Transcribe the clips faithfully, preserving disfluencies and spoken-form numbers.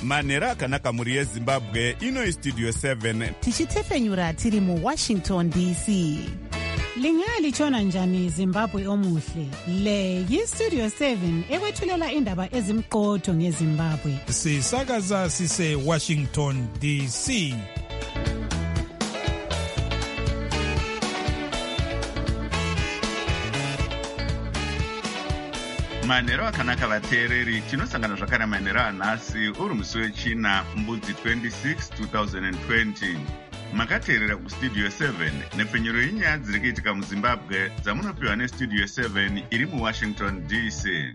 manhero akanaka mhuri yezimbabwe. Ino istudio seven tichitefenyura tiri muwashington D C. Lingalitshona njani Zimbabwe omuhle? Le yistudio seven ekwethulela indaba ezimqotho ngeZimbabwe. Sisakaza sise Washington D C. Manhero akanaka vateereri, tinosangana zvakare manhero anhasi uri musi wechina mbudzi twenty-six twenty twenty. Makateerera kustudio seven nepfenyuro yenyaya dziri kuitika muZimbabwe dzamunopiwa nestudio seven iri muWashington D C.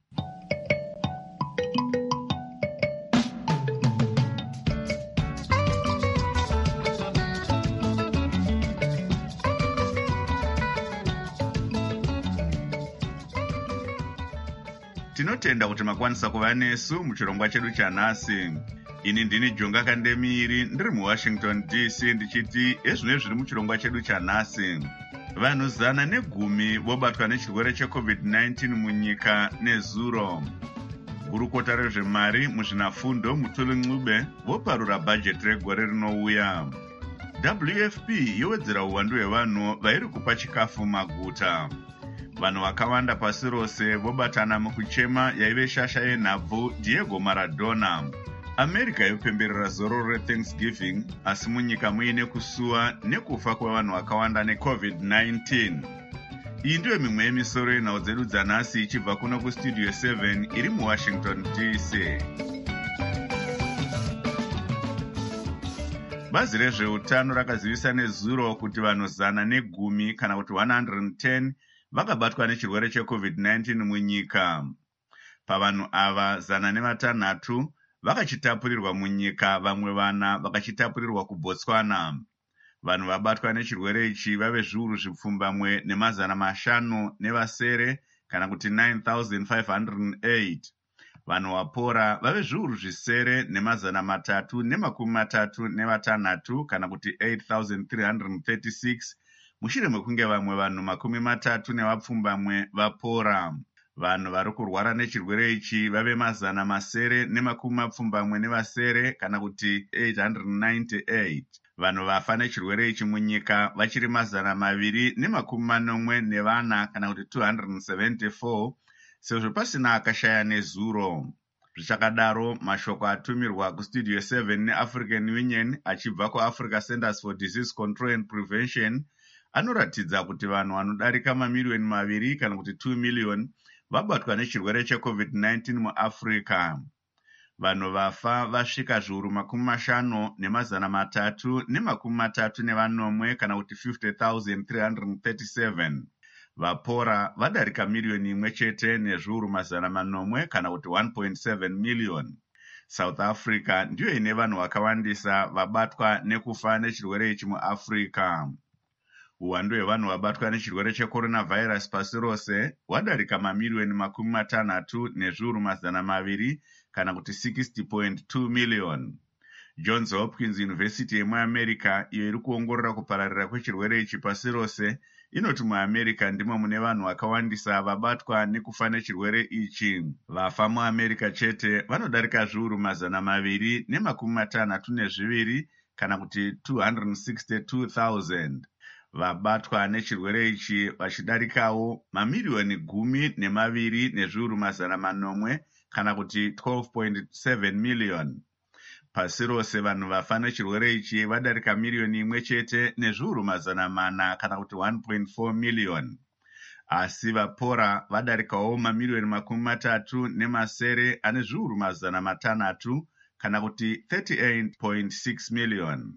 Tinotenda kuti makwanisa kuva nesu muchirongwa chedu chanhasi. Ini ndini Jonga Kandemiri ndiri muWashington D C ndichiti ezvino zviri muchirongwa chedu chanhasi. Vanhu zana negumi vobatwa nechirwere checovid nineteen munyika nezuro. Gurukota rezvemari muzvinafundo Mutuli Ncube voparura bhajeti regore rinouya. W F P yowedzera uwandu hwevanhu vairi kupa chikafu maguta. Vanhu vakawanda pasi rose vobatana mukuchema yaive shasha yenhabvu Diego Maradona. America yopemberera zororo reThanksgiving, asi munyika muine kusuwa nekufa kwevanhu vakawanda necovid nineteen. Iyi ndiyo mimwe yemisoro yenhau dzedu dzanhasi ichibva kuno kustudio seven iri muWashington D C. Bazi rezveutano rakazivisa nezuro kuti vanhu zana negumi kana kuti one hundred ten vakabatwa nechirwere checovid nineteen munyika. Pavanhu ava zana nevatanhatu vakachitapurirwa munyika, vamwe vana vakachitapurirwa kuBotswana. Vanhu vabatwa nechirwere ichi vave zviuru zvipfumbamwe nemazana mashanu nevasere kana kuti nine thousand five hundred eight. Vanhu vapora vave zviuru zvisere nemazana matatu nemakumi matatu nevatanhatu kana kuti eight thousand three hundred thirty-six. Mushure mekunge vamwe vanhu makumi matatu nevapfumbamwe vapora. Vanhu vari kurwara nechirwere ichi vave mazana masere nemakumi mapfumbamwe nevasere kana kuti eight hundred ninety-eight. Vanhu vafa nechirwere ichi munyika vachiri mazana maviri nemakumi manomwe nevana kana kuti two hundred seventy-four, sezvo pasina akashaya nezuro. Zvichakadaro, mashoko atumirwa kustudio seven neAfrican Union achibva kuAfrica Centers for Disease Control and Prevention anoratidza kuti vanhu vanodarika mamiliyoni maviri kana kuti two million vabatwa nechirwere checovid nineteen muAfrica. Vanhu vafa vasvika zviuru makumi mashanu nemazana matatu nemakumi matatu nevanomwe kana kuti fifty thousand three hundred thirty-seven. Vapora vadarika miliyoni imwe chete nezviuru mazana manomwe kana kuti one point seven million. South Africa ndiyo ine vanhu vakawandisa vabatwa nekufa nechirwere ichi muAfrica. Uwandu hwevanhu vabatwa nechirwere checoronavirus pasi rose hwadarika mamiliyoni makumi matanhatu nezviuru mazana maviri kana kuti sixty point two million. Johns Hopkins University yemuAmerica, iyo iri kuongorora kupararira kwechirwere ichi pasi rose, inoti muAmerica ndimo mune vanhu vakawandisa vabatwa nekufa nechirwere ichi. Vafa muAmerica chete vanodarika zviuru mazana maviri nemakumi matanhatu nezviviri kana kuti two hundred sixty-two thousand. Vabatwa nechirwere ichi vachidarikawo mamiliyoni gumi nemaviri nezviuru mazana manomwe kana kuti twelve point seven million. Pasi rose vanhu vafa nechirwere ichi vadarika miliyoni imwe chete nezviuru mazana mana kana kuti one point four million. Asi vapora vadarikawo mamiliyoni makumi matatu nemasere ane zviuru mazana matanhatu kana kuti thirty-eight point six million.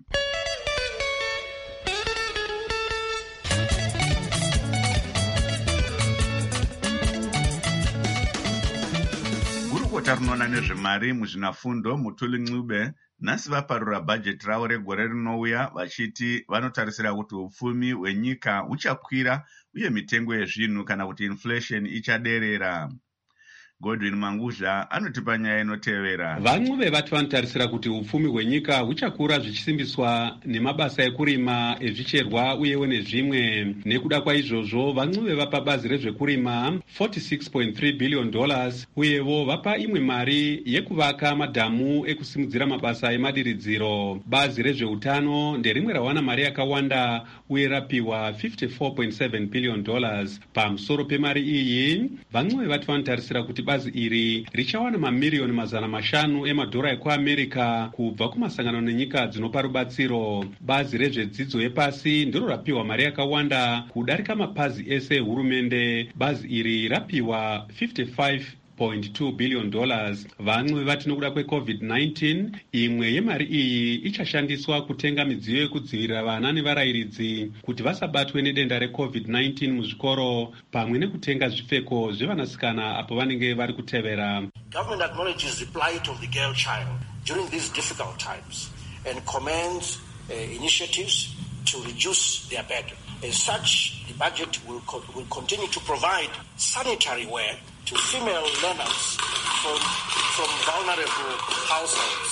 Rinoona nezvemari muzvinafundo Mutuli Ncube nhasi vaparura bhajeti ravo regore rinouya vachiti vanotarisira kuti upfumi hwenyika huchakwira uye mitengo yezvinhu kana kuti inflation ichaderera. Godwin Manguzha anotipa nyaya inotevera. Vamwe vevati vanotarisira kuti upfumi hwenyika huchakura zvichisimbiswa nemabasa ekurima, ezvicherwa uyewo nezvimwe. Nekuda kwaizvozvo, vamwe vapa bazi rezvekurima forty-six point three billion dollars uyewo vapa imwe mari yekuvaka madhamu ekusimudzira mabasa emadiridziro. Bazi rezveutano nderimwe rawana mari yakawanda uye rapiwa fifty-four point seven billion dollars. Pamusoro pemari iyi, vamwe vati vanotarisira kuti bazi iri richawana mamiriyoni mazana mashanu emadhora ekuAmerica kubva kumasangano nenyika dzinopa rubatsiro. Bazi rezvedzidzo yepasi ndiro rapiwa mari yakawanda kudarika mapazi ese ehurumende. Bazi iri rapiwa fifty-five point two billion dollars. Vamwe vati nokuda kwecovid nineteen, imwe yemari iyi ichashandiswa kutenga midziyo yekudzivirira vana nevarairidzi kuti vasabatwe nedenda recovid nineteen muzvikoro, pamwe nekutenga zvipfeko zvevanasikana apo vanenge vari kutevera. Government acknowledges the plight of the girl child during these difficult times and commends uh, initiatives to reduce their burden. As such, the budget will, co- will continue to provide sanitary wear to female learners from, from vulnerable households.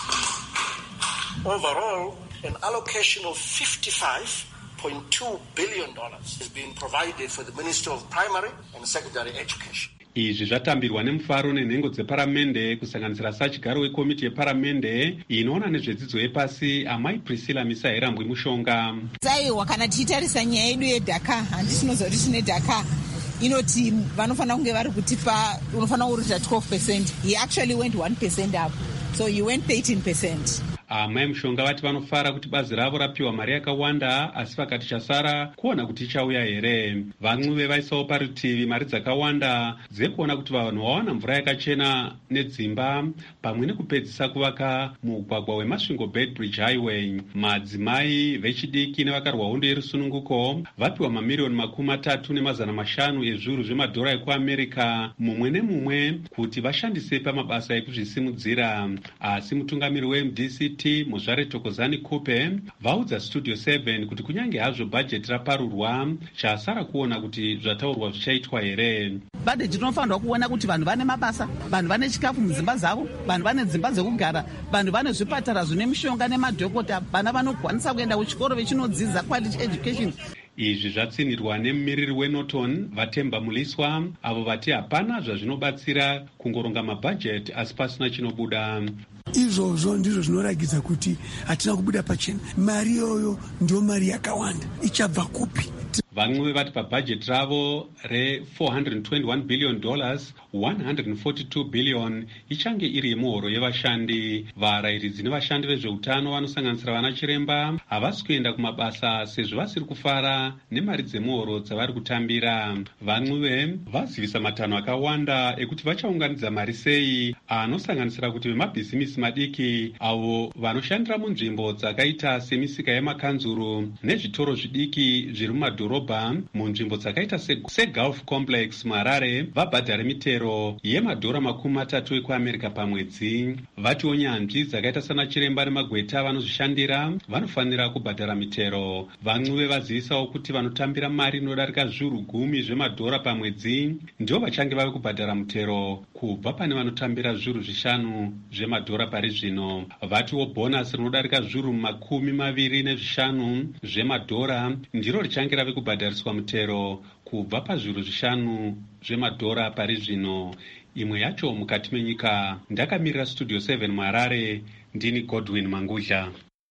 Overall, an allocation of fifty-five point two billion dollars has been provided for the Ministry of Primary and Secondary Education. Izvi zvatambirwa nemufaro nenhengo dzeparamende kusanganisira sachigaro wekomiti yeparamende inoona nezvedzidzo yepasi amai Priscilla Misaherambwi Mushonga. Saiwa kana tichitarisa nyaya yedu yedhaka, handisi tinoziva kuti tine dhaka inoti vanofanira kunge vari kutipa unofanira kuruta twelve percent. He actually went one percent up, so he went thirteen percent. Amai Mushonga vati vanofara kuti bazi ravo rapiwa mari yakawanda, asi vakati chasara kuona kuti ichauya here. Vamwe vevaisawo parutivi mari dzakawanda dzekuona kuti vanhu vawana mvura yakachena nedzimba, pamwe nekupedzisa kuvaka mugwagwa weMasvingo Bedbridge Highway. Madzimai vechidiki nevakarwa hondo yerusununguko vapiwa mamiriyoni makumi matatu nemazana mashanu ezviuru zvemadhora ekuAmerica mumwe nemumwe kuti vashandise pamabasa ekuzvisimudzira. Asi mutungamiri weM D C T Muzvare Thokozani Kupe vaudza Studio seven kuti kunyange hazvo bhajeti raparurwa, chasara kuona kuti zvataurwa zvichaitwa here. Bhajeti rinofanirwa kuona kuti vanhu vane mabasa, vanhu vane chikafu mudzimba dzavo, vanhu vane dzimba dzekugara, vanhu vane zvipatara zvine mishonga nemadhokota, vana vanokwanisa kuenda kuchikoro vechinodzidza quality education. Izvi zvatsinirwa nemumiriri weNorton Vatemba Muliswa, avo vati hapana zvazvinobatsira kungoronga mabhajeti asi pasina chinobuda. Izvozvo ndizvo zvinoragidza kuti hatina kubuda pachena. Mari iyoyo ndio mari yakawanda, ichabva kupi? Vamwe vati pabhajeti ravo re four hundred twenty-one billion dollars, one hundred forty-two billion ichange iri yemuhoro yevashandi. Varairidzi nevashandi vezveutano vanosanganisira vana chiremba havasi kuenda kumabasa sezvo vasiri kufara nemari dzemuhoro dzavari kutambira. Vamwe vazivisa matanho akawanda ekuti vachaunganidza mari sei, anosanganisira kuti vemabhizimisi madiki avo vanoshandira munzvimbo dzakaita semisika yemakanzuru nezvitoro zvidiki zviri mumadhorobha munzvimbo dzakaita seGulf Complex muHarare vabhadhare mitero yemadhora makumi matatu ekuAmerica pamwedzi. Vatiwo nyanzvi dzakaita sana chiremba nemagweta vanozvishandira vanofanira kubhadhara mitero. Vamwe vazivisawo kuti vanotambira mari inodarika zviuru gumi zvemadhora pamwedzi ndio vachange vave kubhadhara mutero kubva pane vanotambira zviuru zvishanu zvemadhora pari zvino. Vatiwo bhonasi rinodarika zviuru makumi maviri nezvishanu zvemadhora ndiro richange rave kubhadhariswa mutero kubva pazviuru zvishanu zvemadhora pari zvino. Imwe yacho mukati menyika. Ndakamirira Studio seven muHarare, ndini Godwin Manguzha.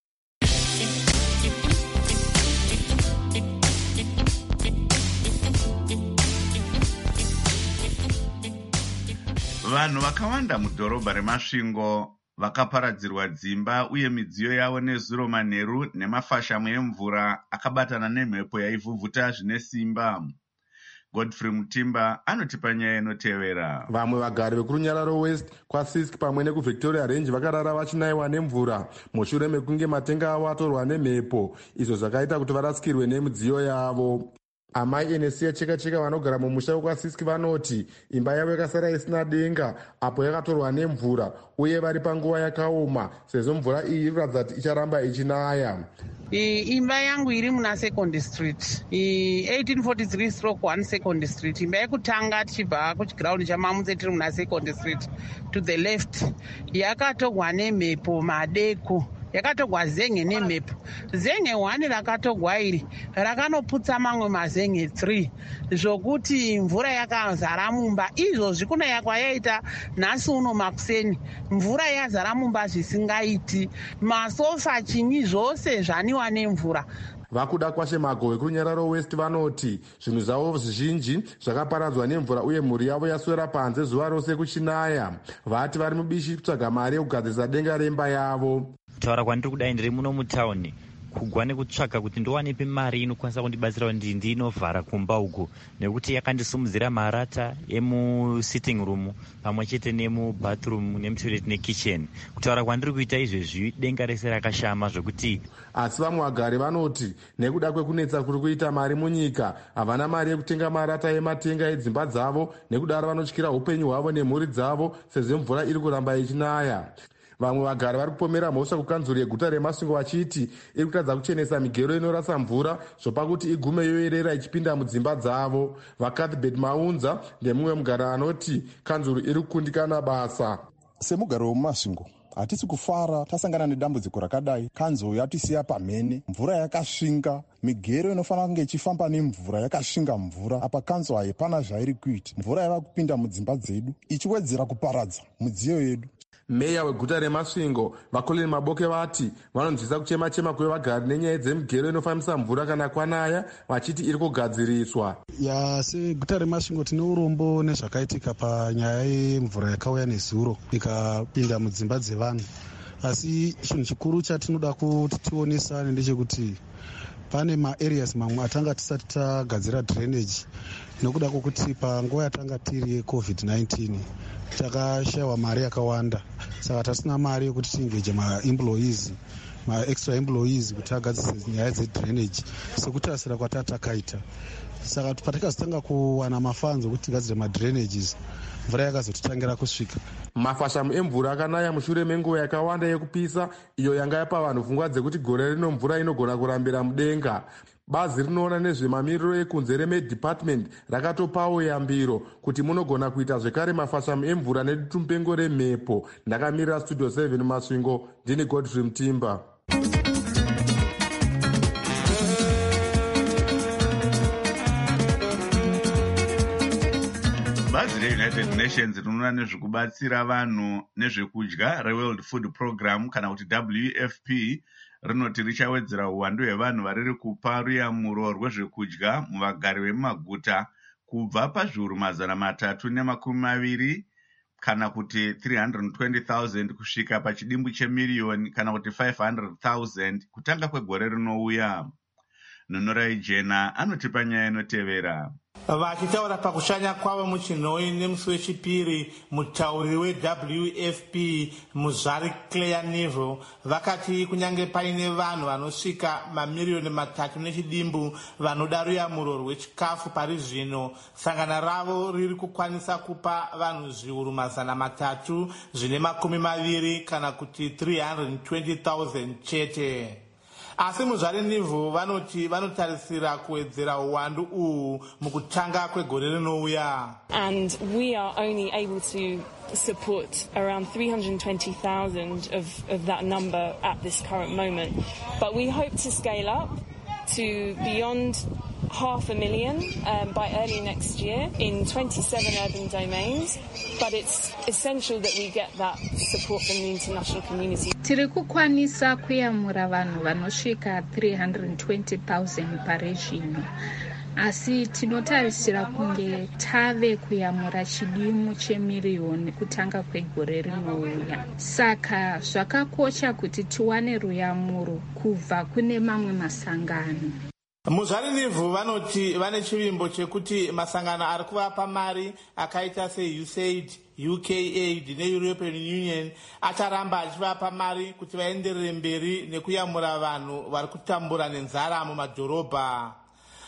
Vanhu vakawanda mudhorobha reMasvingo vakaparadzirwa dzimba uye midziyo yavo nezuro, manheru nemafashamu emvura akabatana nemhepo yaivhuvhuta zvine simba. Godfrey Mutimba anotipa nyaya inotevera. Vamwe vagari vekurunyararo West kwaSisk pamwe nekuVictoria Range vakarara vachinaiwa nemvura mushure mekunge matenga avo atorwa nemhepo, izvo zvakaita kuti varasikirwe nemidziyo yavo. Amai Enesia Cheka Cheka vanogara mumusha wekwaSisk vanoti imba yavo yakasara isina denga apo yakatorwa nemvura uye vari panguva yakaoma sezvo mvura iyi inoratidza kuti icharamba ichinaya. imba yangu iri muna Second Street, eighteen forty-three stroke one Second Street. Imba yekutanga tichibva kuchiground chamamutse tiri muna Second Street to the left yakatogwa nemhepo madeko, yakatogwa zen'e nemhepo. Zen'e one rakatogwa iri rakanoputsa mamwe mazen'e three zvokuti mvura yakazara mumba. Izvozvi kuna yakwayaita nhasi uno makuseni mvura yazara mumba zvisingaiti, masofa chinyi zvose zvaniwa nemvura. Vakuda kwashe Magove kurunyararo West vanoti zvinhu zvavo zvizhinji zvakaparadzwa nemvura uye mhuri yavo yaswera panze zuva rose kuchinaya. Vati vari mubishi kutsvaga mari yekugadzirisa denga remba yavo. Kutaura kwandiri kudai ndiri muno mutauni kugwa nekutsvaga kuti ndiwanepi mari inokwanisa kundibatsira kuti ndinovhara kumba uku, nekuti yakandisumudzira marata emusitting room pamwe chete nemubathroom nemutoilet nekitchen. Kutaura kwandiri kuita izvezvi denga rese rakashama zvokuti. Asi vamwe vagari vanoti nekuda kwekunetsa kuri kuita mari munyika havana mari yekutenga marata ematenga edzimba dzavo, nekudaro vanotyira upenyu hwavo nemhuri dzavo sezvo mvura iri kuramba ichinaya. Vamwe vagari vari kupomera mhosva kukanzuro yeguta reMasvingo vachiti iri kutadza kuchenesa migero inorasa mvura zvopa kuti igume yoerera ichipinda mudzimba dzavo. Vakathbert Maunza ndemumwe mugari anoti kanzuro iri kukundikana basa. Semugari weMasvingo hatisi kufara tasangana nedambudziko rakadai. Kanzo yatisiya pamhene, mvura yakasvinga, migero inofanira kunge ichifamba nemvura yakasvinga mvura. Apa kanzo haipana zvairi kuita, mvura yava kupinda mudzimba dzedu ichiwedzera kuparadza midziyo yedu. Meya weguta reMasvingo Vakoleni Maboke vati vanonzwisa kuchema chema kwevagari nenyaya dzemigero inofambisa mvura kana kwanaya, vachiti iri kugadziriswa. Ya seguta reMasvingo tine urombo nezvakaitika panyaya yemvura yakauya nezuro ikapinda mudzimba dzevanhu. Asi chinhu chikuru chatinoda kuti tionesane ndechekuti pane maareas mamwe atanga tisati tagadzira drainage nokuda kwokuti panguva yatanga tiri yecovid nineteen takashayiwa mari yakawanda, saka tasina mari yekuti tiengage maemployees maextra employees kuti agadzise nyaya dzedrainage sekutarasira kwatatakaita. Saka patakazotanga kuwana mafanzo kuti tigadzire madrainages mvura yakazotitangira kusvika. Mafashamu emvura akanaya mushure menguva yakawanda yekupisa iyo yanga yapa vanhu pfungwa dzekuti gore rino mvura inogona kurambira mudenga. Bazi rinoona nezvemamiriro ekunze reMeddepartment rakatopawo yambiro kuti munogona kuita zvekare mafashamu emvura nedutumupengo remhepo. Ndakamirira Studio seven Masvingo, ndini Godfrey Mutimba. Bazi reUnited Nations rinoona nezvekubatsira vanhu nezvekudya reWorld Food Program kana kuti W F P rinoti richawedzera uwandu hwevanhu variri kupa ruyamuro rwezvekudya muvagari vemumaguta kubva pazviuru mazana matatu nemakumi maviri kana kuti three hundred twenty thousand kusvika pachidimbu chemiriyoni kana kuti five hundred thousand kutanga kwegore rinouya. Nonorai Jena anotipa nyaya inotevera. Vachitaura pakushanya kwavo muchinhoi nemusi wechipiri, mutauri weW F P Muzvari Claire Neville vakati kunyange paine vanhu vanosvika mamiriyoni matatu nechidimbu vanoda ruyamuro rwechikafu pari zvino, sangana ravo riri kukwanisa kupa vanhu zviuru mazana matatu zvine makumi maviri kana kuti three hundred twenty thousand chete. Asi Muzvari Neville vanoti vanotarisira kuwedzera uwandu uhu mukutanga kwegore rinouya. And we are only able to support around three hundred twenty thousand of, of that number at this current moment. But we hope to scale up to beyond half a million um, by early next year in twenty-seven urban domains, but it's essential that we get that support from the international community. Tiri kukwanisa kuyamura vanhu vanosvika three hundred twenty thousand paregime, asi tinotarisira kunge tave kuyamura chidimu chemiriyoni kutanga kwegore rinouya. Saka zvakakosha kuti tiwane ruyamuro kubva kune mamwe masangano. Muzvari Neville vanoti vane chivimbo chekuti masangano ari kuvapa mari akaita seU S A I D, U K Aid neEuropean Union acharamba achivapa mari kuti vaenderere mberi nekuyamura vanhu vari kutambura nenzara mumadhorobha.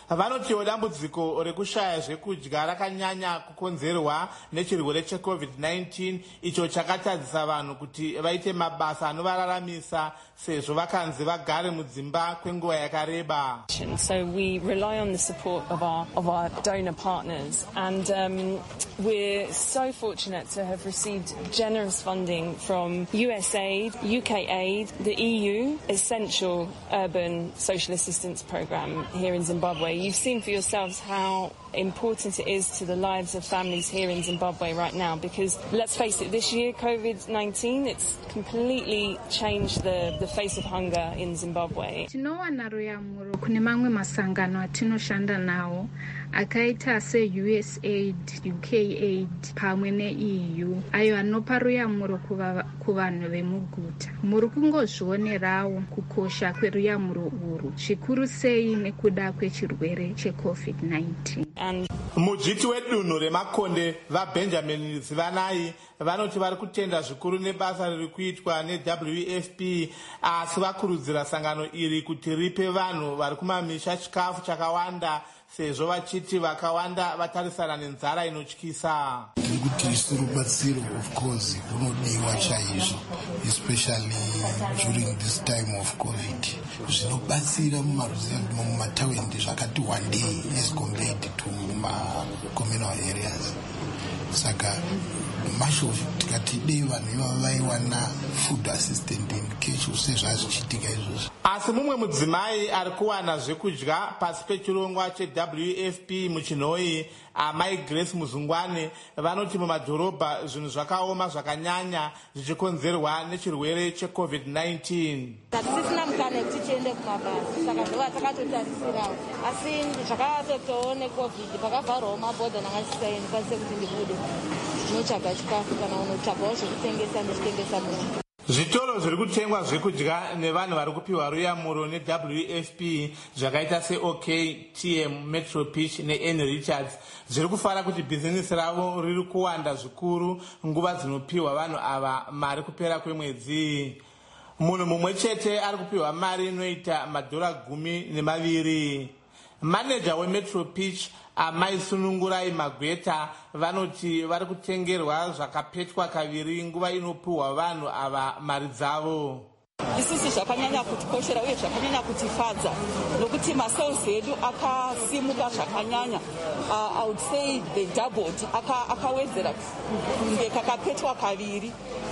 vanotiwo dambudziko rekushaya zvekudya rakanyanya kukonzerwa nechirwere checovid nineteen icho chakatadzisa vanhu kuti vaite mabasa anovararamisa sezvo vakanzi vagare mudzimba kwenguva yakareba. So we rely on the support of our of our donor partners, and um, we're so fortunate to have received generous funding from U S A I D, U K aid, the E U, Essential Urban Social Assistance Programme here in Zimbabwe. You've seen for yourselves how important it is to the lives of families here in Zimbabwe right now, because let's face it, this year COVID nineteen, it's completely changed the, the face of hunger in Zimbabwe. Tinowana ruyamuro kune mamwe masangano atinoshanda nawo akaita se U S A I D, U K aid pamwe ne E U ayo anopa ruyamuro ku vanhu vemuguta. Muri kungozvionerawo kukosha kweruyamuro urwu zvikuru sei nekuda kwechirwere checovid nineteen. Mudzviti wedunhu remakonde vabenjamin zivanai vanoti vari kutenda zvikuru nebasa riri kuitwa neW F P, asi vakurudzira sangano iri kuti ripe vanhu vari kumamisha chikafu chakawanda sezvo vachiti vakawanda vatarisana nenzara inotyisa. Tiri kuti isu rubatsiro of course runodiwa chaizvo, especially during this time of COVID. Zvinobatsira mumaruzevha mumataundi zvakati wandei as compared to communal areas. Saka masho tikati dei vanhu ivava vaiwana food assistant in cash sezvazvichiitika izvozvo. Asi mumwe mudzimai ari kuwana zvekudya pasi pechirongwa cheW F P muchinhoi, amai Grace Muzungwane, vanoti mumadhorobha zvinhu zvakaoma zvakanyanya zvichikonzerwa nechirwere checovid nineteen. Hatisisina mukana kuti tiende kumabasa, saka ndova takatotarisirawo. Asi zvakatotowo necovid pakavharwawo mabhodha nangasisayeni kwanise kuti ndibude ndinotsvaga chikafu kana unotsvagawo zvekutengesa ndichitengesa munhu. Zvitoro zviri kutengwa zvekudya nevanhu vari kupiwa ruyamuro neW F P zvakaita seOK, T M, Metro Pitch neN Richards zviri kufara kuti bhizinisi ravo riri kuwanda zvikuru nguva dzinopiwa vanhu ava mari kupera kwemwedzi. Munhu mumwe chete ari kupiwa mari inoita madhora gumi nemaviri. Manager weMetro Pitch amai Sunungurai Magweta vanoti vari kutengerwa zvakapetwa kaviri nguva inopiwa vanhu ava mari dzavo. Isusu zvakanyanya kutikoshera uye zvakanyanya kutifadza nokuti masales edu akasimuka zvakanyanya. uh, I would say they doubled, akawedzera kunge kakapetwa kaviri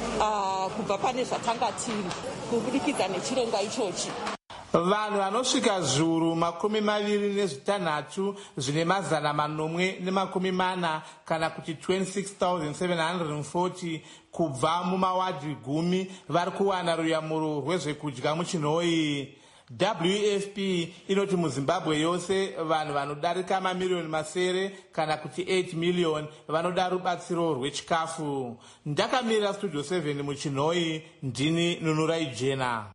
uh, kubva pane zvatanga tiri kubudikidza nechirongwa ichochi. Vanhu vanosvika zviuru makumi maviri nezvitanhatu zvine mazana manomwe nemakumi mana kana kuti twenty-six thousand seven hundred forty kubva mumawadhi gumi vari kuwana ruyamuro rwezvekudya muchinhoi. W F P inoti muZimbabwe yose vanhu vanodarika mamiriyoni masere kana kuti eight million vanoda rubatsiro rwechikafu. Ndakamirira Studio seven muchinhoi, ndini Nunurai Jena.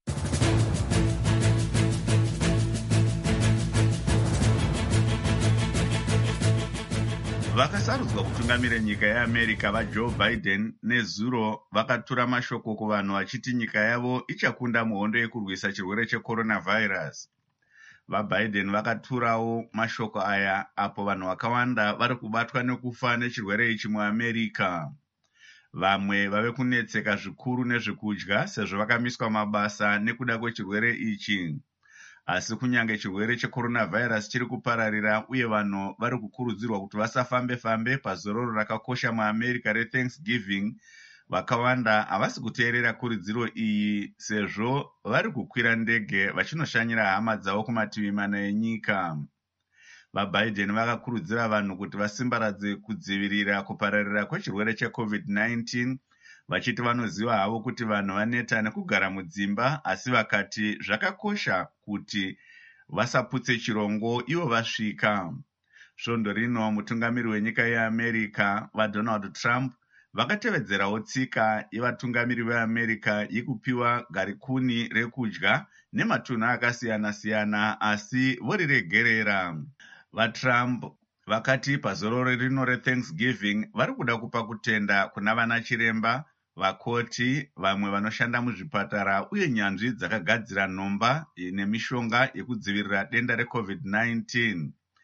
Vakasarudzwa kutungamira nyika yeAmerica vaJoe Biden nezuro vakatura mashoko kuvanhu vachiti nyika yavo ichakunda muhondo yekurwisa chirwere checoronavirus. VaBiden vakaturawo mashoko aya apo vanhu vakawanda vari kubatwa nekufa nechirwere ichi muAmerica. Vamwe vave kunetseka zvikuru nezvekudya sezvo vakamiswa mabasa nekuda kwechirwere ichi. Asi kunyange chirwere checoronavirus chiri kupararira uye vanhu vari kukurudzirwa kuti vasafambe-fambe pazororo rakakosha muAmerica reThanksgiving, vakawanda havasi kuteerera kurudziro iyi sezvo vari kukwira ndege vachinoshanyira hama dzavo kumativi mana enyika. VaBiden vakakurudzira vanhu kuti vasimbaradze kudzivirira kupararira kwechirwere checovid nineteen, vachiti vanoziva havo kuti vanhu vaneta nekugara mudzimba, asi vakati zvakakosha kuti vasaputse chirongo ivo vasvika. Svondo rino mutungamiri wenyika yeAmerica vaDonald Trump vakatevedzerawo tsika yevatungamiri veAmerica yekupiwa garikuni rekudya nematunhu akasiyana-siyana asi voriregerera. VaTrump vakati pazororo rino reThanksgiving vari kuda kupa kutenda kuna vana chiremba, vakoti, vamwe vanoshanda muzvipatara uye nyanzvi dzakagadzira nhomba nemishonga yekudzivirira denda recovid nineteen.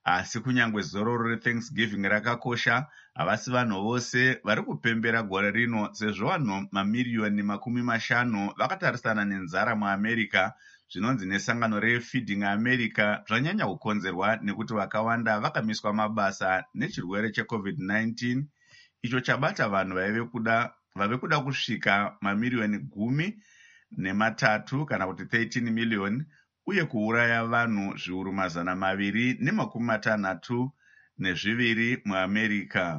Asi kunyangwe zororo reThanksgiving rakakosha, havasi vanhu vose vari kupembera gore rino, sezvo vanhu mamiriyoni makumi mashanu vakatarisana nenzara muAmerica. Zvinonzi nesangano reFeeding America zvanyanya kukonzerwa nekuti vakawanda vakamiswa mabasa nechirwere checovid nineteen, icho chabata vanhu vaive kuda vave kuda kusvika mamiriyoni gumi nematatu kana kuti thirteen million, uye kuuraya vanhu zviuru mazana maviri nemakumi matanhatu nezviviri muAmerica.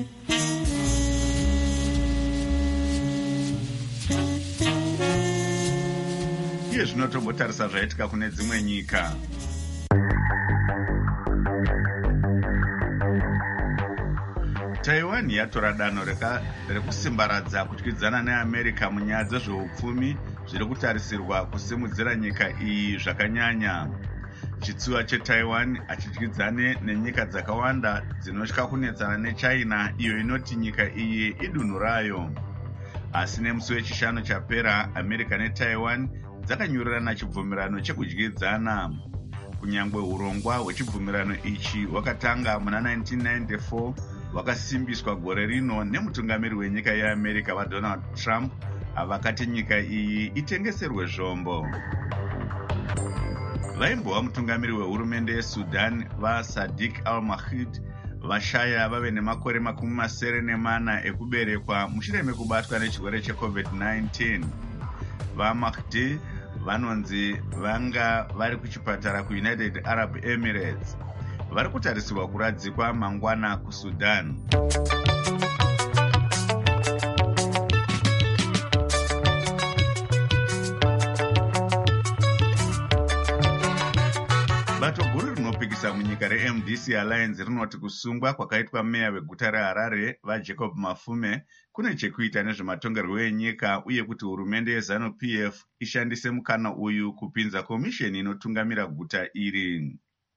Iye zvinotombotarisa zvaitika kune dzimwe nyika. Taiwan yatora danho rekusimbaradza kutyidzana neAmerica munyaya dzezveupfumi zviri kutarisirwa kusimudzira nyika iyi zvakanyanya. Chitsuwa cheTaiwan hachityidzane nenyika dzakawanda dzinotya kunetsana neChina, iyo inoti nyika iyi idunhu rayo. Asi nemusi wechishanu chapera, America neTaiwan dzakanyurirana chibvumirano chekudyidzana. Kunyangwe urongwa hwechibvumirano ichi hwakatanga muna nineteen ninety-four, hwakasimbiswa gore rino nemutungamiri wenyika yeAmerica vaDonald Trump, avakati nyika iyi itengeserwe zvombo. Vaimbova mutungamiri wehurumende yeSudan vaSadiq al-Mahdi vashaya vave nemakore makumi masere nemana ekuberekwa mushure mekubatwa nechirwere checovid nineteen. VaMahdi vanonzi vanga vari kuchipatara kuUnited Arab Emirates. Vari kutarisirwa kuradzikwa mangwana kuSudan. Bato guru rinopikisa munyika reM D C Alliance rinoti kusungwa kwakaitwa meya weguta reHarare vaJacob Mafume kune chekuita nezvematongerwo enyika, uye kuti hurumende yeZanu-P F ishandise mukana uyu kupinza komisheni inotungamira guta iri.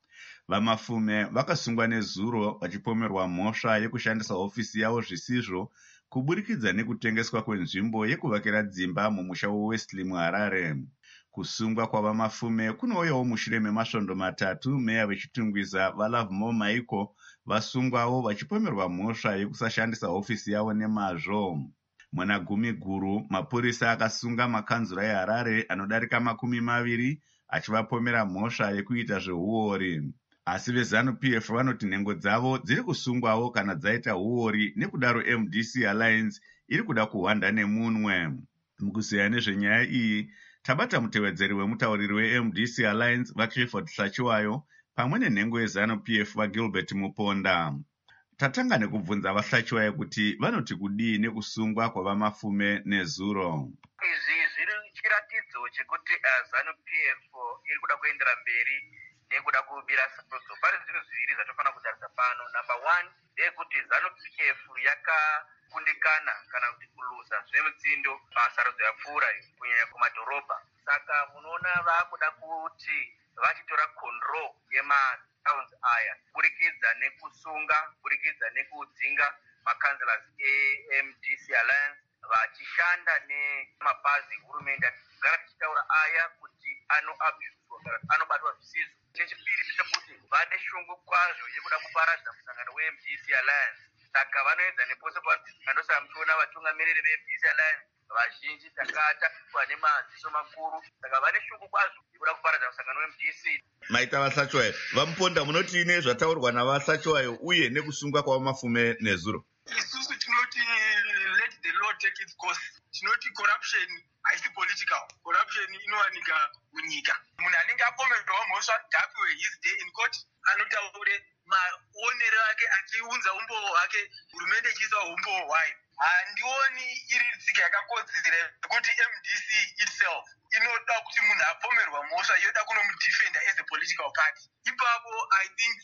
VaMafume vakasungwa nezuro vachipomerwa mhosva yekushandisa hofisi yavo zvisizvo kuburikidza nekutengeswa kwenzvimbo yekuvakira dzimba mumusha weWesley muHarare. Kusungwa kwavaMafume kunouyawo mushure memasvondo matatu meya vechitungwiza vaLovemore Michael vasungwawo vachipomerwa mhosva yekusashandisa hofisi yavo nemazvo. Muna gumi guru, mapurisa akasunga makanzura eHarare anodarika makumi maviri achivapomera mhosva yekuita zveuori. Asi veZanu-P F vanoti nhengo dzavo dziri kusungwawo kana dzaita uori, nekudaro M D C Alliance iri kuda kuhwanda nemunwe. Mukuzeya nezvenyaya iyi, tabata mutevedzeri wemutauriri weM D C Alliance vaClifford Hlachiwayo pamwe nenhengo yeZanu-P F vaGilbert Muponda. Tatanga nekubvunza vaHlachiwayo kuti vanoti kudii nekusungwa kwavaMafume nezuro. Izvi zviri chiratidzo chekuti ZANU-P F iri kuda kuendera mberi nekuda kubira sarudzo. Pane zvinhu zviviri zvatofana kutarisa pano. Number one, ndeyekuti ZANU-P F yakakundikana kana kuti kuluza zvemutsindo pasarudzo yapfuura kunyanya kumadhorobha. Saka munoona vakuda kuti vachitora control yematowns aya burikidza nekusunga, burikidza nekudzinga makanzlers eM D C Alliance vachishanda nemapazi hurumende kugara tichitaura aya kuti anoabuswa kana anobatwa zvisizvo. Chechipiri ndechekuti vane shungu kwazvo yekuda kuparadza musangano weM D C Alliance. Saka vanoedza nepose pandosa muchiona vatungamiriri veM D C Alliance vazhinji takatakurwa nemaziso makuru. Saka vane shungu kwazvo yekuda kuparadza musangano weM D C. Maita vaHlachiwayo, vaMuponda munoti ine zvataurwa navaHlachiwayo uye nekusungwa kwavaMafume nezuro? Isusu tinoti let the law take its course. Tinoti corruption haisi political. Corruption inowanika munyika. Munhu anenge apomerwa mhosva ngapiwe his day in court, anotaure maonero ake achiunza umboo hwake, hurumende ichiisa umboo hwayo. Handioni iri tsika yakakodzera kuti M D C itself inoda kuti munhu apomerwa mhosva yoda kunomudefenda as a political party. Ipapo I think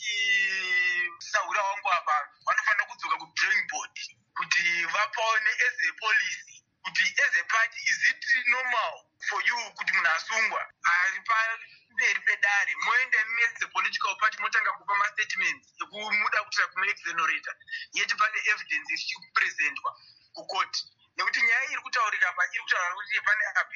saura wangu apa vanofanira kudzoka kudrawing board kuti vapaone as a policy kuti as a party is it normal for you kuti munhu asungwa ari pamberi pedare moenda as a political party motanga kupa mastatements ekumuda kuitira kumaexonerata yeti pane evidence ichipresentwa kukoti, nekuti nyaya iri kutaurira apa iri kutaura kuti pane abuse of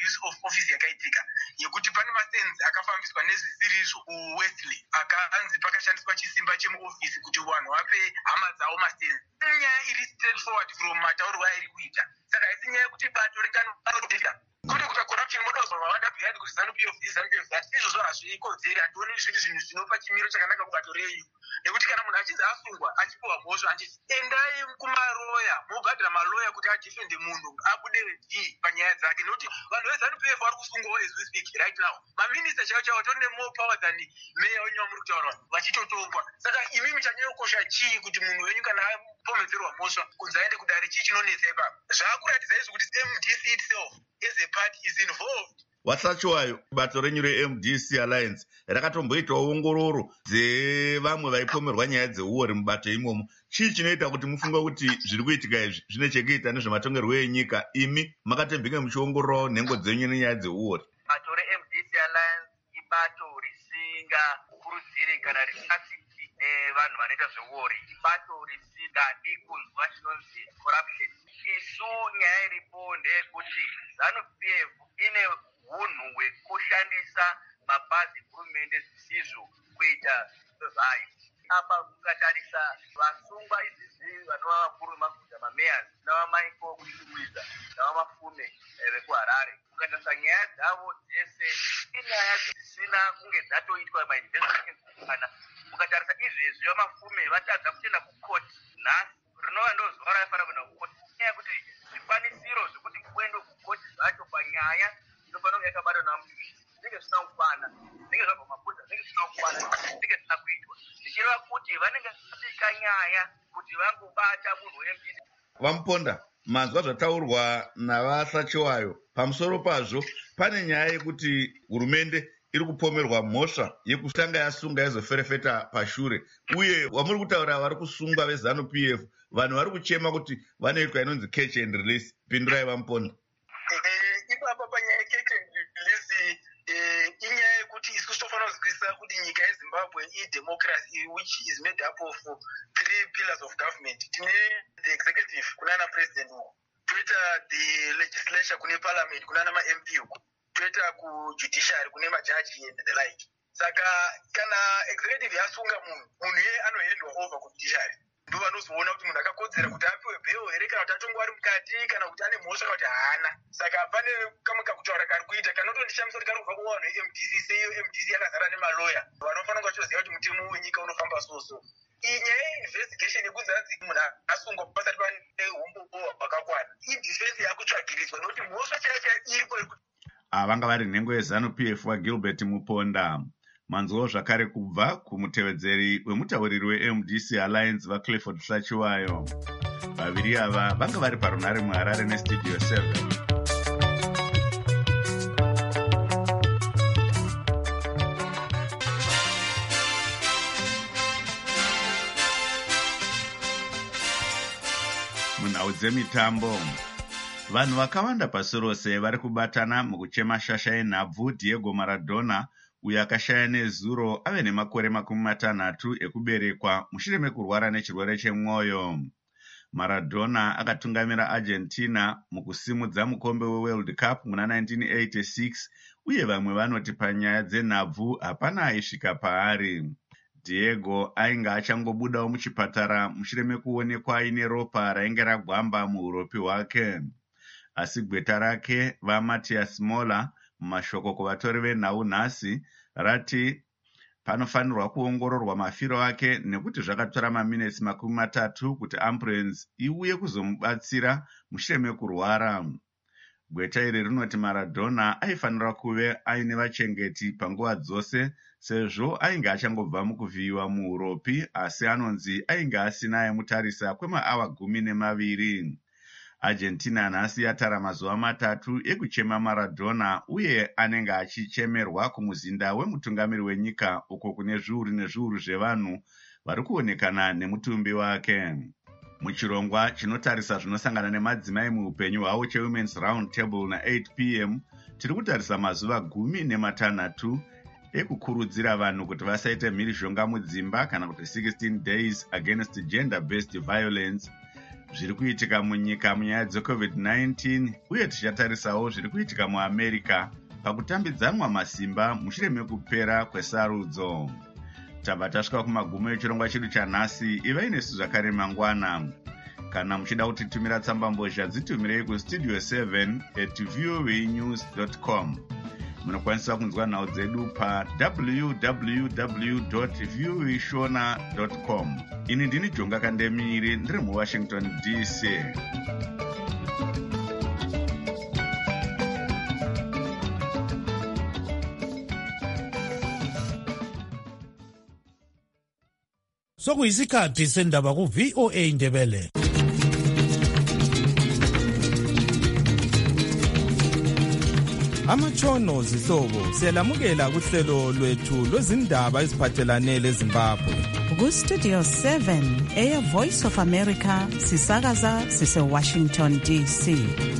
ofisi yakaitika yekuti pane masenzi akafambiswa nezvisirizvo kuwesley akanzi pakashandiswa chisimba chemuofisi kuti vanhu vape hama dzavo masenzi. Nyaya iri straight forward from mataurirwo airi kuita. Saka haisi nyaya yekuti bato ringanodira kune kuta corruption modozwa vawanda bhiyani kuti ZANU-P F ZANU-P F that izvozvo hazvikodzeri. Hationi zviri zvinhu zvinopa chimiro chakanaka kubato renyu, nekuti kana munhu achinzi asungwa achipiwa mhosva anchiti endai kumaroya mobhadhira maloya kuti adhifende munhu abude d panyaya dzake, nekuti vanhu veZANU-P F vari kusungwawo as we speak right now. Maminista chaivo chaivo vatori nemore power than meya wenyu wamuri kutaura vachitotongwa. Saka imimi chanyanya kukosha chii kuti munhu wenyu kana apomedzerwa mhosva kunzi aende kudare, chii chinonetsa ipapo? Zvaakuratidza izvo kuti M D C itself as a party is involved. Wasachiwayo bato renyu re-M D C Alliance rakatomboitawo ongororo dzevamwe vaipomerwa nyaya dzeuori mubato imomo. Chii chinoita kuti mufunga kuti zviri kuitika izvi zvine chekuita nezvematongerwo enyika? Imi makatembinge muchiongororawo nhengo dzenyu nenyaya dzeuori. Bato re-M D C Alliance ibato risingakurudziri kana risasiki nevanhu vanoita zveuori, ibato risingadi kunzwa chinonzi corruption. Isu nyaya iripo ndeyekuti ZANU-P F ine hunhu hwekushandisa mabazi hurumende zvisizvo kuita zvayo. Apa ukatarisa vasungwa izizi vanova vakuru vemaguta mamayors navamaiko kushumidza navamafume vekuharare, ukatarisa nyaya dzavo dzese inyaya dzisina kunge dzatoitwa mainvestigations kana ukatarisa izvezvi vamafume vatadza kuchienda kukoti nhasi rinova ndo zuva raifanira kuenda kukoti, nyaya yekuti zvikwanisiro zvekuti kuende kukoti zvacho panyaya inofanira kunge yakabatwa namudzivisi zvinenge zvisina kukwana, zvinenge zvabva mapurisa zvinenge zvisina kukwana, zvinenge zvisina kuitwa zvichireva kuti vanenge vasika nyaya kuti vangobata munhu we-M D C. Vamuponda, manzwa zvataurwa navasachiwayo. Pamusoro pazvo pane nyaya yekuti hurumende iri kupomerwa mhosva yekutanga yasunga yazoferefeta pashure, uye wamuri kutaura vari kusungwa veZANU-P F vanhu vari kuchema kuti vanoitwa inonzi catch and release. Pindurai Vamuponda. Ipapa panyaya catch and release inyaya yekuti isusu tofanira kuzwisisa kuti nyika yeZimbabwe idemocracy which is made up of three pillars of government. Tine the executive kunana president uko, toita the legislature kune parliament kunana ma-M P uko, toita kujudiciary kune majaji and the like. Saka kana executive yasunga munhu, munhu ye anoendwa over kujudiciary. Ndo vanozoona kuti munhu akakodzera kuti apiwe bheo here kana kuti atongwa ari mukati kana kuti ane mhosva kuti haana. Saka pane kamwe kakutaura kari kuita kanotondishamisa kuti kari kubva kuvanhu ve-M D C, seiyo M D C yakazara nemaloya vanofanira kunge vachiziva kuti mutemo wenyika unofamba soso. Iyi nyaya yeinvestigation yekunzanzi munhu asungwa pasati pane umbobo hwakakwana, idefense yakutsvagiriswa nokuti mhosva chaiyo chaiyo iripo. Vanga vari nhengo yeZANU-P F waGilbert Muponda. Manzwawo zvakare kubva kumutevedzeri wemutauriri we-M D C Alliance vaClifford Sachiwayo. Vaviri ava vanga vari parunare muHarare neStudio seven. Munhau dzemitambo, vanhu vakawanda pasi rose vari kubatana mukuchema shasha yenhabvu Diego Maradona, uyo akashaya nezuro ave nemakore makumi matanhatu ekuberekwa mushure mekurwara nechirwere chemwoyo. Maradona akatungamira Argentina mukusimudza mukombe weWorld Cup muna nineteen eighty-six, uye vamwe vanoti panyaya dzenhabvu hapana aisvika paari. Diego ainge achangobudawo muchipatara mushure mekuonekwa aine ropa rainge ragwamba muuropi hwake. Asi gweta rake vaMatias Mola mumashoko kuvatori venhau nhasi rati panofanirwa kuongororwa mafiro ake nekuti zvakatora maminitsi makumi matatu kuti ambulance iuye kuzomubatsira mushure mekurwara. Gweta iri rinoti Maradona aifanira kuve aine vachengeti panguva dzose sezvo ainge achangobva mukuvhiyiwa muuropi, asi anonzi ainge asina aimutarisa kwemaawa gumi nemaviri. Argentina nhasi yatara mazuva matatu ekuchema Maradona, uye anenge achichemerwa kumuzinda wemutungamiri wenyika uko kune zviuru nezviuru zvevanhu vari kuonekana nemutumbi wake. Muchirongwa chinotarisa zvinosangana nemadzimai muupenyu hwavo cheWomen's Round Table na-eight p m tiri kutarisa mazuva gumi nematanhatu ekukurudzira vanhu kuti vasaite mhirizhonga mudzimba kana kuti sixteen days against gender based violence. zviri kuitika munyika munyaya dzecovid nineteen uye tichatarisawo zviri kuitika muamerica pakutambidzanwa masimba mushure mekupera kwesarudzo. Tabva tasvika kumagumo echirongwa chedu chanhasi. Ivai nesu zvakare mangwana. Kana muchida kutitumira tsambambozha dzitumirei kustudio seven at voanews dot com. Munokwanisa kunzwa nhau dzedu pa w w w dot voashona dot com. Ini ndini Jonga Kandemiri ndiri muWashington D C. Sokuyisikhathi sendaba ku V O A Ndebele. Amatshono zihlobo siyalamukela kuhlelo lwethu lwezindaba eziphathelane leZimbabwe. Ku Studio seven eya Voice of America sisakaza sise Washington D C.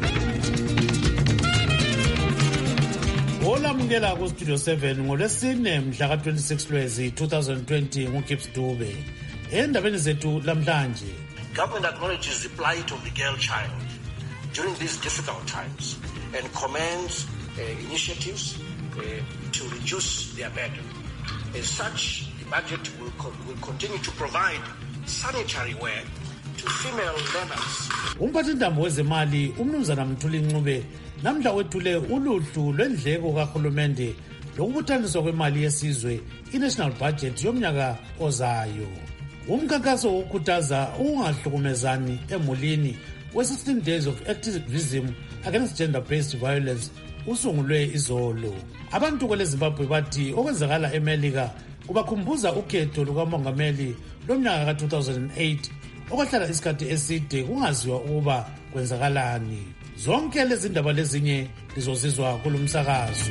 Olamukela ku Studio seven ngolwesine mhla ka twenty-six Lwezi twenty twenty nguKips Dube. Endabeni zethu lamhlanje. Government acknowledges the plight of the girl child during these difficult times and commends uh, initiatives uh, to reduce their burden. As such, the budget will, co will continue to provide sanitary wear to female learners. Umphathintambo wezemali umnumzana Mthuli Ncube namhla wethule uluhlu lwendleko kahulumende lokubuthaniswa kwemali yesizwe i-national budget yomnyaka ozayo. Umkhankaso wokukhuthaza ukungahlukumezani emulini we-sixteen days of activism against gender-based violence usungulwe izolo. Abantu kwele Zimbabwe bathi okwenzakala eMelika kubakhumbuza ukhetho lukamongameli lomnyaka ka two thousand eight okwahlala isikhathi eside kungaziwa ukuba kwenzakalani. Zonke lezi ndaba lezinye lizozizwa kulumsakazo.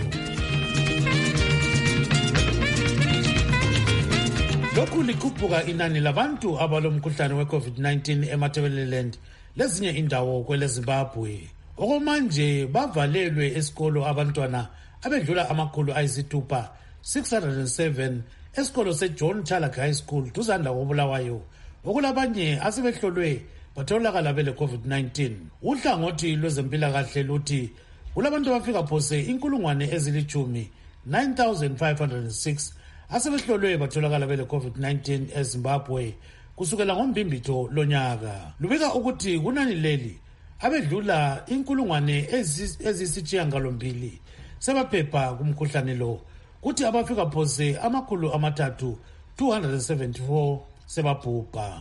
Lokhu likhuphuka inani labantu abalomkhuhlane we-COVID nineteen eMatabeleland lezinye indawo kwele Zimbabwe. Okomanje bavalelwe esikolo abantwana abedlula amakhulu ayisithupha six hundred seven esikolo seJohn Chalak High School duzane koBulawayo. Okulabanye asebehlolwe batholakala bele COVID nineteen. Uhlangothi lwezempilakahle luthi kulabantu abafika phose inkulungwane ezilichumi nine thousand five hundred six asebehlolwe batholakala bele COVID nineteen eZimbabwe kusukela ngombimbitho lonyaka. Lubika ukuthi kunani leli abedlula inkulungwane ezisithiyagalombili sebaphepha kumkhuhlane lo, kuthi abafika phose amakhulu amathathu two hundred seventy-four sebabhubha.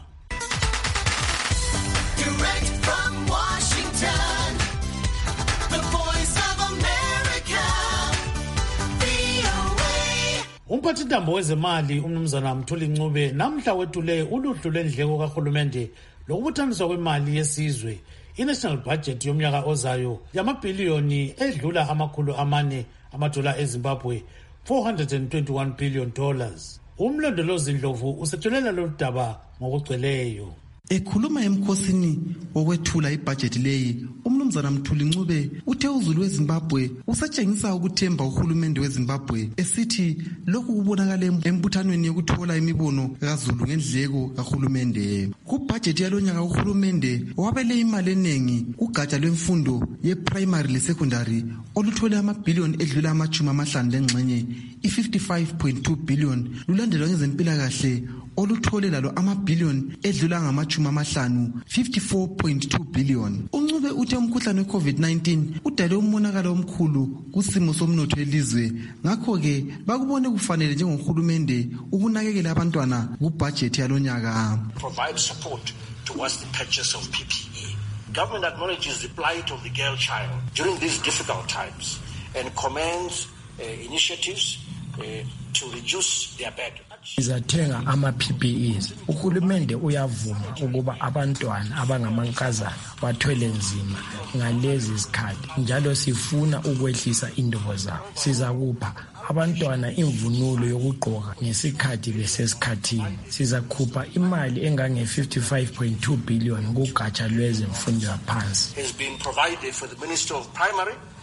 Direct from Washington, the Voice of America, V O A. Umphathintambo wezemali umnumzana Mthuli Ncube namhla wethule uluhlu lwendleko kahulumende lokubuthaniswa kwemali yesizwe i-national budget yomnyaka ozayo yamabhiliyoni edlula amakhulu amane amadola eZimbabwe four hundred twenty-one billion dollars. Umlondolozi Ndlovu usethulela lo daba ngokugcweleyo. Ekhuluma emkhosini wokwethula ibudget leyi, umnumzana Mthuli Ncube uthe uzulu weZimbabwe usatshengisa ukuthemba uhulumende weZimbabwe esithi lokhu kubonakala embuthanweni yokuthola imibono kaZulu ngendleko kahulumende. Kubudget yalonyaka uhulumende wabele imali eningi kugatsha lwemfundo ye-primary le-secondary oluthole amabhiliyoni edlula amachumi amahlanu lengxenye i-fifty-five point two billion lulandelwa ngezempilakahle oluthole lalo amabhiliyoni edlula ngamachumi amahlanu fifty-four point two billion. Uncube uthe umkhuhlane we-COVID nineteen udale umonakalo omkhulu kusimo somnotho elizwe, ngakho-ke bakubone kufanele njengohulumende ukunakekela abantwana kubudget yalonyaka. Provide support towards the purchase of P P E. Government acknowledges the plight of the girl child during these difficult times and commends uh, initiatives uh, to reduce their burden. Izathenga ama-P P Es. Uhulumende uyavuma ukuba abantwana abangamankazana bathwele nzima ngalezi zikhathi, njalo sifuna ukwehlisa indubo zabo. Sizakupha abantwana imvunulo yokugqoka ngesikhathi besesikhathini. Sizakhupha imali engange fifty-five point two billion kugatsha lwezemfundo yaphansi. Has been provided for the Ministry of Primary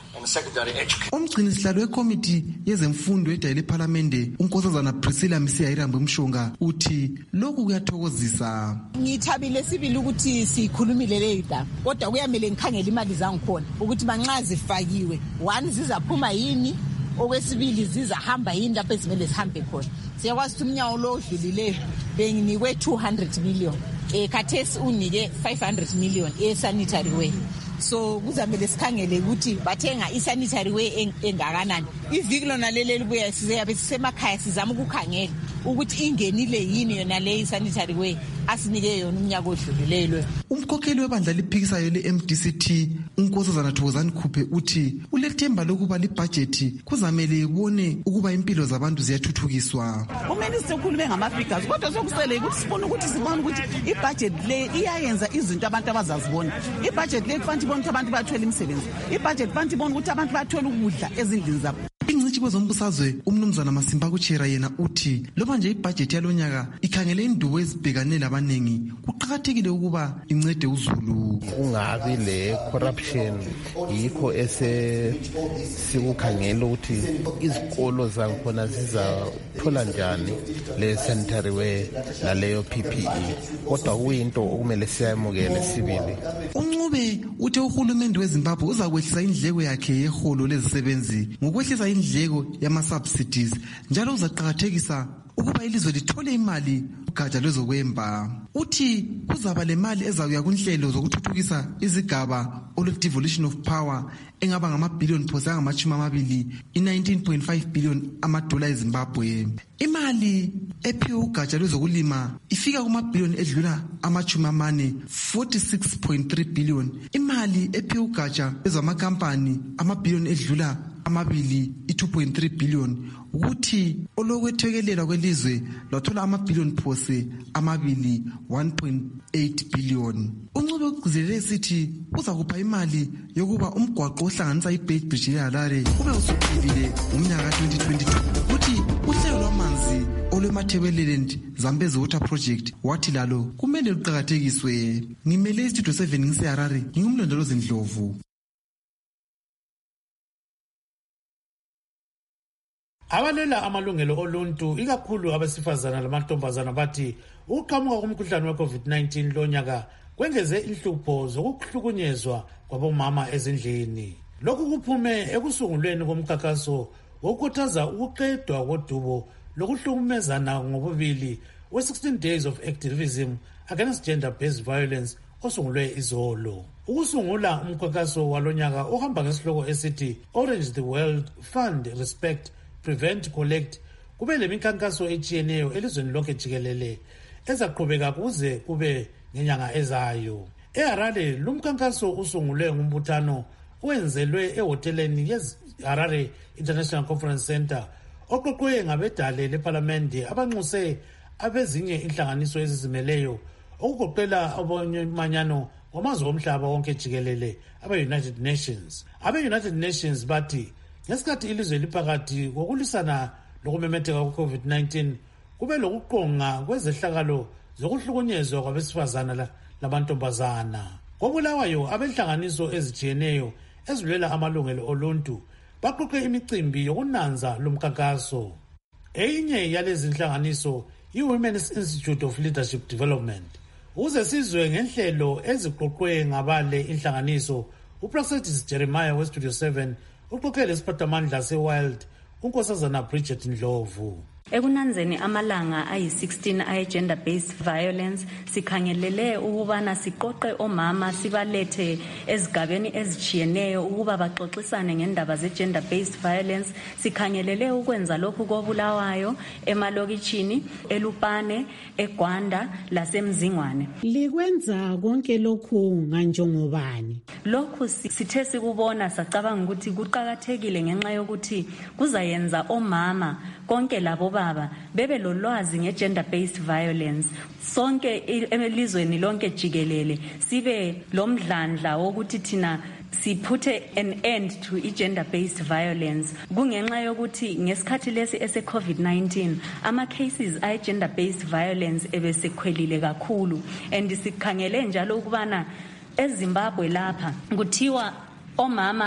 and secondary education. Umgcini sihlalo wekomiti yezemfundo edayile eParliament unkosazana Priscilla Msiyayirambe Mshonga uthi lokhu kuyathokozisa. Ngithabile sibili ukuthi sikhulumile leyida kodwa kuyamele ngikhangele imali zangikhona ukuthi manxa zifakiwe one zizaphuma yini okwesibili zizahamba yini lapho ezimele zihambe khona. Siyakwazi ukuthi umnyawo lo odlulileyo benginikwe two hundred million eh khathesi unike five hundred million e sanitary way. So kuzamele sikhangele ukuthi bathenga isanitary way engakanani. Iviki lona leli libuya siyabe sisemakhaya sizama ukukhangela ukuthi ingenile yini yona le sanitary way asinike yona umnyaka odlulileyo. Umkhokheli webandla liphikisayo le M D C T unkosazana Thokozani Khuphe uthi ulethemba lokuba libudget kuzamele ibone ukuba impilo zabantu ziyathuthukiswa. Uminister ukhulume ngama-figures kodwa sokusele ukuthi sibone ukuthi sibone ukuthi ibudget le iyayenza izinto abantu abazazibona. Ibudget le kufanele ibone ukuthi abantu bathola imisebenzi. Ibudget kufanele ibone ukuthi abantu bathola ukudla ezindlini zabo. Ingcithi kwezombusazwe umnumzana Masimba Kuchera yena uthi loba nje ibudget yalonyaka ikhangele indubo ezibhekane labanengi kuqhakathekile ukuba incede uzulu. Ungabi le corruption yikho ese sikukhangela ukuthi izikolo zakhona zizathola njani le sanitary way naleyo P P E kodwa kuyinto okumele siyamukele sibili. Uncube uthe uhulumende weZimbabwe uzakwehlisa indleko yakhe yeholo lezisebenzi ngokwehlisa indleko yama-subsidies njalo uzaqhakathekisa ukuba ilizwe lithole imali ugatsha lwezokwemba. Uthi kuzaba le mali ezakuya kunhlelo zokuthuthukisa izigaba olu-devolution of power engaba ngamabhiliyoni phose angamashumi amabili i-nineteen point five billion amadola eZimbabwe. Imali ephiwe ugatsha lwezokulima ifika kumabhiliyoni edlula amashumi amane forty-six point three billion. Imali ephiwe ugatsha lwezamakampani amabhiliyoni edlula amabili i-two point three billion ukuthi olokwethekelelwa kwelizwe lwathola amabhiliyoni phose amabili one point eight billion. Uncube ugcizelele esithi uza kupha imali yokuba umgwaqo ohlanganisa iBeit Bridge eHarare ube usuphilile ngomnyaka twenty twenty-two. Uthi uhlelo lwamanzi olweMatabeleland Zambezi Water Project wathi lalo kumele luqhakathekiswe. Ngimele istudio seven ngiseHarare ngingumlondolozi Ndlovu. Abalela amalungelo oluntu ikakhulu abesifazana lamantombazana bathi ukuqhamuka komkhuhlane we-COVID nineteen lonyaka kwengeze inhlupho zokuhlukunyezwa kwabomama ezindlini. Lokhu kuphume ekusungulweni komkhankaso wokukhuthaza ukuqedwa kodubo lokuhlukumezana ngobubili we-sixteen days of activism against gender-based violence osungulwe izolo. Ukusungula umkhankaso walonyaka ohamba ngesihloko esithi Orange the World Fund Respect Prevent Collect kube lemikhankaso etshiyeneyo elizweni lonke jikelele ezaqhubeka kuze kube ngenyanga ezayo. eHarare lumkhankaso usungulwe ngumbuthano owenzelwe ehoteleni yeHarare International Conference Center oqoqwe ngabedale leParliament abanxuse abezinye inhlanganiso ezizimeleyo okugoqela abonyamanyano wamazwe omhlaba wonke jikelele abe-United Nations. Abe-United Nations bathi ngesikhathi ilizwe liphakathi kokulisana lokumemetheka kwe-COVID nineteen kube lokuqonga kwezehlakalo zokuhlukunyezwa kwabesifazana lamantombazana. Kobulawayo abenhlanganiso ezijiyeneyo ezilwela amalungelo oluntu baqoqe imicimbi yokunanza lomkhankaso. Eyinye yalezi inhlanganiso i-Women's Institute of Leadership Development. Uze sizwe ngenhlelo eziqoqwe ngabale inhlanganiso uProfessor Jeremiah weStudio seven uqoqele isiphathamandla seWild unkosazana Bridget Ndlovu. Ekunanzeni amalanga ayi-sixteen aye-gender based violence sikhangelele ukubana siqoqe omama sibalethe ezigabeni ezijiyeneyo ukuba baxoxisane ngendaba ze-gender based violence. Sikhangelele ukwenza lokhu koBulawayo, emalokitshini, eLupane, eGwanda lasemzingwane. Likwenza konke lokhu nganjengobani? Lokhu sithe sikubona sacabanga ukuthi kuqhakathekile ngenxa yokuthi kuzayenza omama konke labo baba bebe lolwazi nge-gender based violence. Sonke elizweni lonke jikelele sibe lomdlandla wokuthi thina siputhe an end to i-gender based violence. Kungenxa yokuthi ngesikhathi lesi ese-COVID nineteen ama-cases ayi-gender based violence ebesekhwelile kakhulu, and sikhangele njalo ukubana eZimbabwe lapha kuthiwa omama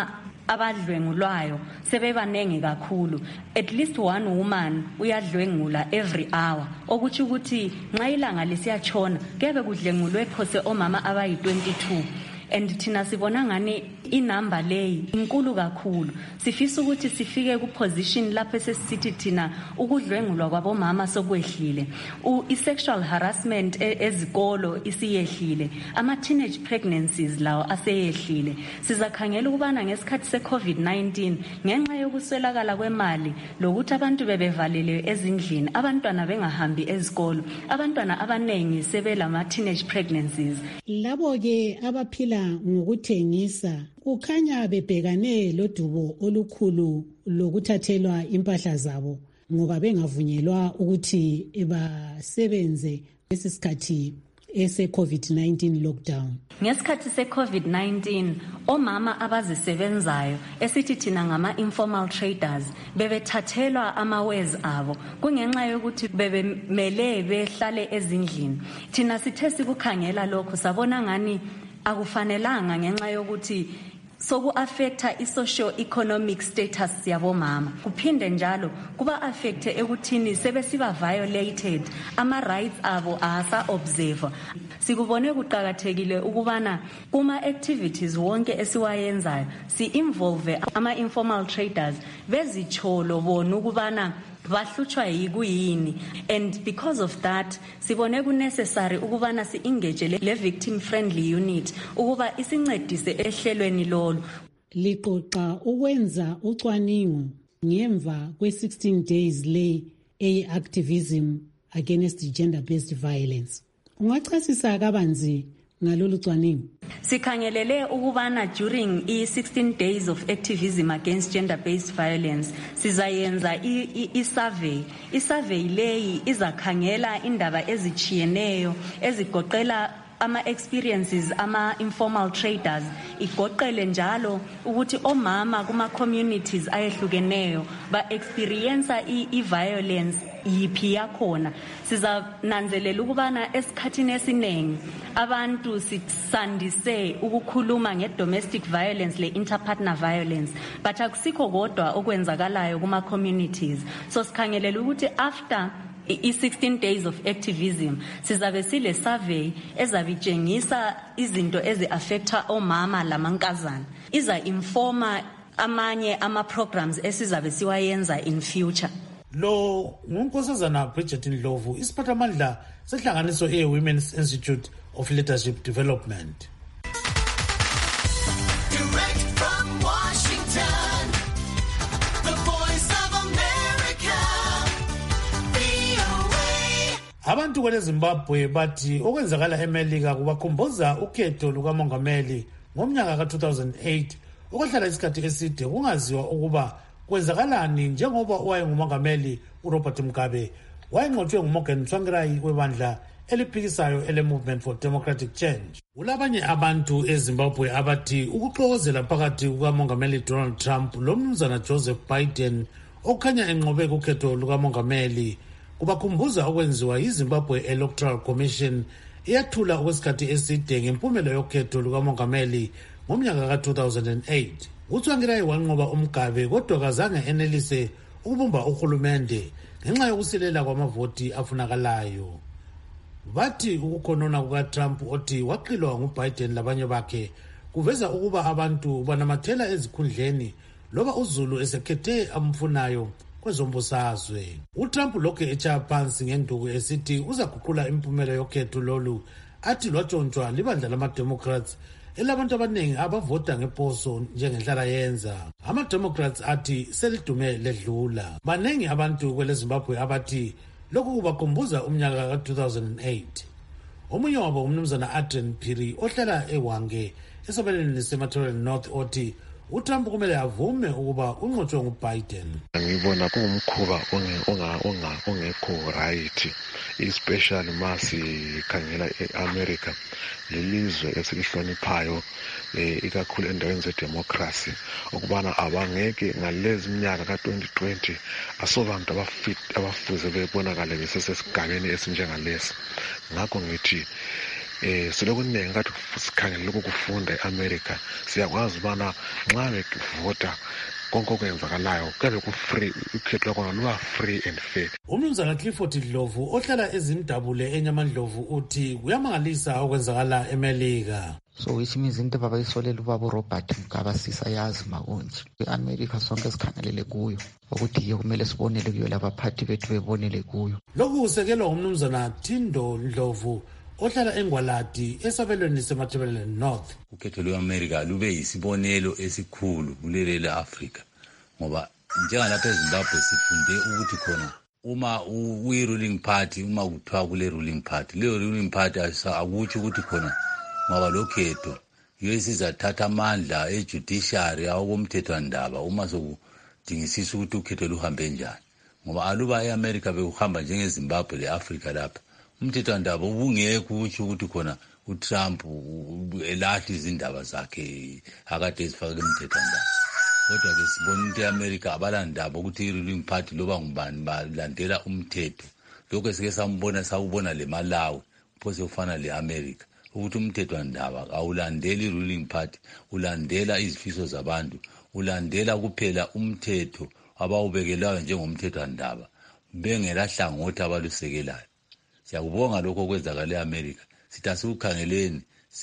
abadlwengulwayo sebebanengi kakhulu. At least one woman uyadlwengula every hour, okuthi ukuthi nxa ilanga lisiyatshona kebe kudlengulwe phose omama abayi twenty-two. And thina sibona ngani inamba leyi inkulu kakhulu. Sifisa ukuthi sifike ku position lapho sesithi thina ukudlwengulwa kwabomama sokwehlile. I-sexual harassment ezikolo isiyehlile. Ama-teenage pregnancies lawo aseyehlile. Sizakhangela ukubana ngesikhathi se-COVID nineteen ngenxa yokuswelakala kwemali lokuthi abantu bebevalelwe ezindlini, abantwana bengahambi ezikolo, abantwana abanengi sebelama-teenage pregnancies. Labo-ke abaphila ngokuthengisa kukhanya bebhekane lodubo olukhulu lokuthathelwa impahla zabo ngoba bengavunyelwa ukuthi basebenze ngesikhathi ese COVID nineteen lockdown. Ngesikhathi se COVID nineteen omama abazisebenzayo esithi thina ngama informal traders bebethathelwa amawezi abo kungenxa yokuthi bebemele behlale ezindlini. Thina sithe sikukhangela lokho sabona ngani akufanelanga ngenxa yokuthi soku-affecta i-socio-economic status yabomama. Kuphinde njalo kuba affecte ekuthini sebesiba violated, ama-rights abo asa-observe. Sikubone kuqakathekile ukubana kuma-activities wonke esiwayenzayo si-involve ama-informal traders bezitsholo bona ukubana bahlutshwa yikuyini, and because of that sibone ku-necessary ukubana si-engage le victim friendly unit ukuba isincedise ehlelweni lolo. Liqoqa ukwenza ucwaningo ngemva kwe-sixteen days le e-activism against gender-based violence. Ungachasisa kabanzi ngalolu cwaningo? Sikhangelele ukubana during i-sixteen days of activism against gender-based violence sizayenza i-survey. I-survey leyi izakhangela indaba ezichiyeneyo ezigoqela ama-experiences ama-informal traders, igoqele njalo ukuthi omama kuma-communities ayehlukeneyo ba-experienca i-violence yiphi yakhona. Sizananzelela ukubana esikhathini esiningi abantu sisandise ukukhuluma nge-domestic violence le-interpartner violence, but akusikho kodwa okwenzakalayo kuma-communities. So sikhangelela ukuthi after i-sixteen days of activism sizabe sile survey ezabitshengisa izinto ezi-affecta omama lamankazana, iza-informa amanye ama-programs esizabe siwayenza in future. Lo ngunkosazana Bridget Ndlovu, isiphathamandla sehlanganiso e-Women's Institute of Leadership Development. Direct from Washington, the voice of America, V O A. Abantu kwele Zimbabwe bathi okwenzakala eMelika kubakhumbuza ukhetho lukamongameli ngomnyaka ka two thousand eight okwahlala isikhathi eside kungaziwa ukuba kwenzakalani njengoba owayengumongameli uRobert Mugabe wayenqotshwe nguMorgan Tsvangirai webandla eliphikisayo ele Movement for Democratic Change. Kulabanye abantu eZimbabwe abathi ukuxokozela phakathi kukamongameli Donald Trump lomnumzana Joseph Biden okukhanya enqobe kukhetho lukamongameli kubakhumbuza okwenziwa yiZimbabwe Electoral Commission iyathula okwesikhathi eside ngempumela yokhetho lukamongameli ngomnyaka ka two thousand eight. uTsvangirai wanqoba uMugabe kodwa kazange enelise ukubumba uhulumende ngenxa yokusilela kwamavoti afunakalayo. Bathi ukukhonona kukaTrump othi waqilwa nguBiden labanye bakhe kuveza ukuba abantu banamathela ezikhundleni loba uZulu esekhethe amfunayo kwezombusazwe. uTrump lokhe etshaya phansi ngenduku esithi uzaguqula impumela yokhetho lolu athi lwatshontshwa libandla lama-Democrats elabantu abaningi abavota ngeposo njengenhlala yenza. Ama-Democrats athi selidume ledlula. Banengi abantu kwele Zimbabwe abathi lokhu kubakhumbuza umnyaka ka two thousand eight. Omunye wabo umnumzana Adrian Phiri ohlala eWange esobeleni seMatorel North othi uTrump kumele avume ukuba unqotshwe nguBiden. Ngibona kungumkhuba ongekho right, especially masi khangela eAmerica lelizwe esilihloniphayo ikakhulu endaweni zedemocracy ukubana abangeke ngalezi minyaka ka twenty twenty asobantu abafit abafuze bebonakale besesesigabeni esinjengalesi. Ngakho ngithi eh silokuningi kathi sikhangela lokufunda eAmerica siyakwazi ubana nxa bekuvota konke okwenzakalayo kube ku-free ukhetho lwakhona luba free and fair. Umnumzana Clifford Dlovu ohlala ezindabule enyamandlovu uthi kuyamangalisa okwenzakala eMelika. So which means into abayisolela ubaba uRobert Mugabe sisayazi makonje eAmerica sonke sikhangelele kuyo ukuthi yiyo kumele sibonele kuyo labaphathi bethu bebonele kuyo. Lokhu kusekelwa umnumzana Thindo Dlovu ohlala eNgwalati esabelweni seMatabeleland North. Ukhetho lweAmerica lube yisibonelo esikhulu kuleli leAfrica ngoba njengalapha eZimbabwe sifunde ukuthi khona uma uyi-ruling party uma kuthiwa kule ruling party leyo ruling party akutsho ukuthi khona ngoba lokhetho yiyo esizathatha amandla ejudiciary awokomthethwandaba uma sokudingisisa ukuthi ukhetho luhambe njani ngoba aluba eAmerica bekuhamba njengeZimbabwe leAfrica lapha umthethwandaba ubungekho ukusho ukuthi khona uTrump elahla izindaba zakhe akade ezifaka emthethwandaba kodwa ke sibona ukuthi eAmerica abalandaba ukuthi i-ruling party loba ngubani balandela umthetho lokho esike sambona sawubona le Malawi phose ufana leAmerica ukuthi umthethwandaba awulandeli i-ruling party ulandela izifiso zabantu ulandela kuphela umthetho abawubekelayo njengomthethwandaba bengela hlangothi abalusekelayo. Siyakubonga lokho okwenzakala eAmerica sithi asikukhangeleni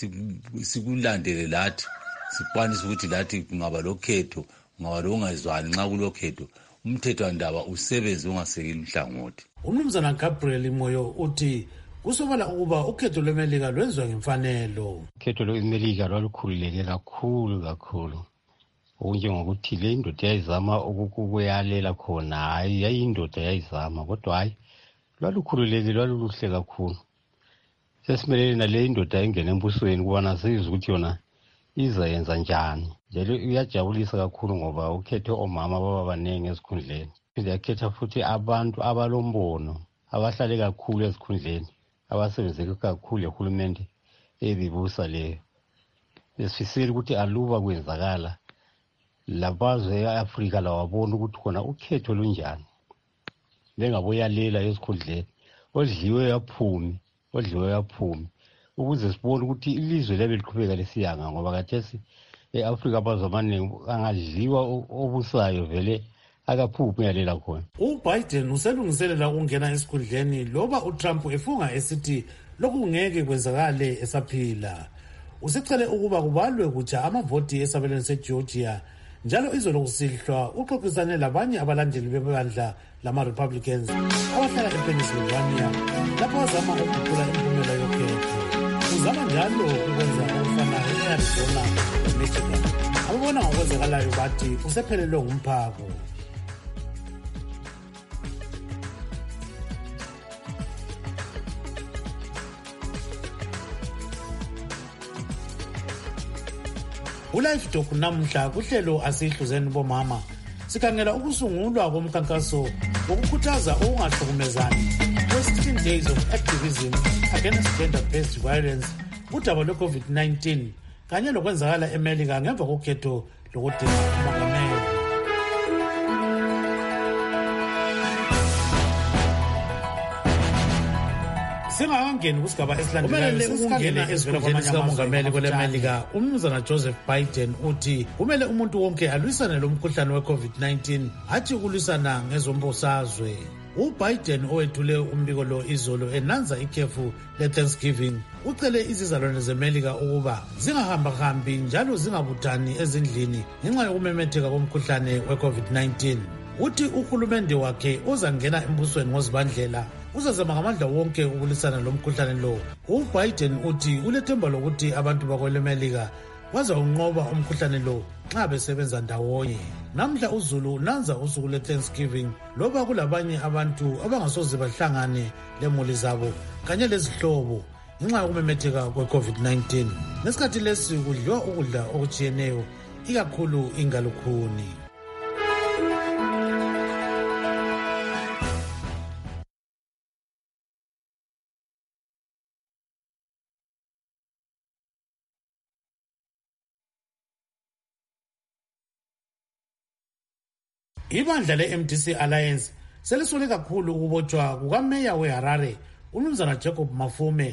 sikulandele lathi sikwanisa ukuthi lathi kungaba lokhetho kungaba lokungazwani nxa kulokhetho umthethwandaba usebenze ungasekeli uhlangothi. Umnumzana Gabriel Moyo uthi kusobala ukuba ukhetho lweMelika lwenziwa ngemfanelo. Ukhetho lweMelika lwalukhululeke kakhulu kakhulu okunjengokuthi le indoda yayizama ukukuyalela khona hayi yayindoda yayizama kodwa hayi lwalukhululeke lwaluluhle kakhulu. Sesimelele nale indoda ingene embusweni kubana sizwe ukuthi yona izayenza njani njalo iyajabulisa kakhulu ngoba ukhethe omama baba banengi esikhundleni phinde yakhetha futhi abantu abalombono abahlale kakhulu esikhundleni abasebenze kakhulu ehulumende ebibusa leyo. Besifisela ukuthi aluba kwenzakala labazwe eAfrica lawabona ukuthi khona ukhetho lunjani bengaboyalela esikhundleni odliwe yaphume odliwe yaphume ukuze sibone ukuthi ilizwe lebe liqhubeka lesiyanga ngoba kathesi eAfrica abazamaningi angadliwa obusayo vele akaphuphi yalela khona. uBiden uselungiselela ukungena esikhundleni loba uTrump efunga esithi lokhu ngeke kwenzakale esaphila. Usicele ukuba kubalwe kutsha amavoti esabelweni seGeorgia njalo izolo kusihlwa uxoxisane labanye abalandeli bebandla lama-Republicans abahlala ePennsylvania lapho bazama ukuguqula impumela yokhetho. Uzama njalo ukwenza okufanayo e-Arizona leMichigan. Ababona ngokwenzakalayo bathi usephelelwe ngumphako. uLife Talk namhla kuhlelo asihluzeni bomama sikhangela ukusungulwa komkhankaso wokukhuthaza ukungahlukumezani sixteen days of activism against gender-based violence udaba lwe-COVID nineteen kanye lokwenzakala eMelika ngemva kokhetho lokudinga umongameli. Singakangeni kusigaba esilandelayo ukungena ezikhundleni zikamongameli kweleMelika, umnumzana Joseph Biden uthi kumele umuntu wonke alwisane lomkhuhlane we-COVID nineteen hathi ukulwisana ngezombusazwe. uBiden owethule umbiko lo izolo enanza ikhefu le-Thanksgiving ucele izizalwane zeMelika ukuba zingahambahambi njalo zingabuthani ezindlini ngenxa yokumemetheka komkhuhlane we-COVID nineteen. Uthi uhulumende wakhe uzangena embusweni ngozibandlela uzazama ngamandla wonke ukulwisana lomkhuhlane lo. uBiden uthi ulethemba lokuthi abantu bakweleMelika bazawunqoba umkhuhlane lo nxa besebenza ndawonye. Namhla uZulu nanza usuku le-Thanksgiving loba kulabanye abantu abangasoze bahlangane lemuli zabo kanye lezihlobo ngenxa yokumemetheka kwe-COVID nineteen. Nesikhathi lesi kudliwa ukudla okutshiyeneyo ikakhulu ingalukhuni. Ibandla le-M D C Alliance selisole kakhulu ukubotshwa kukameya weHarare umnumzana Jacob Mafume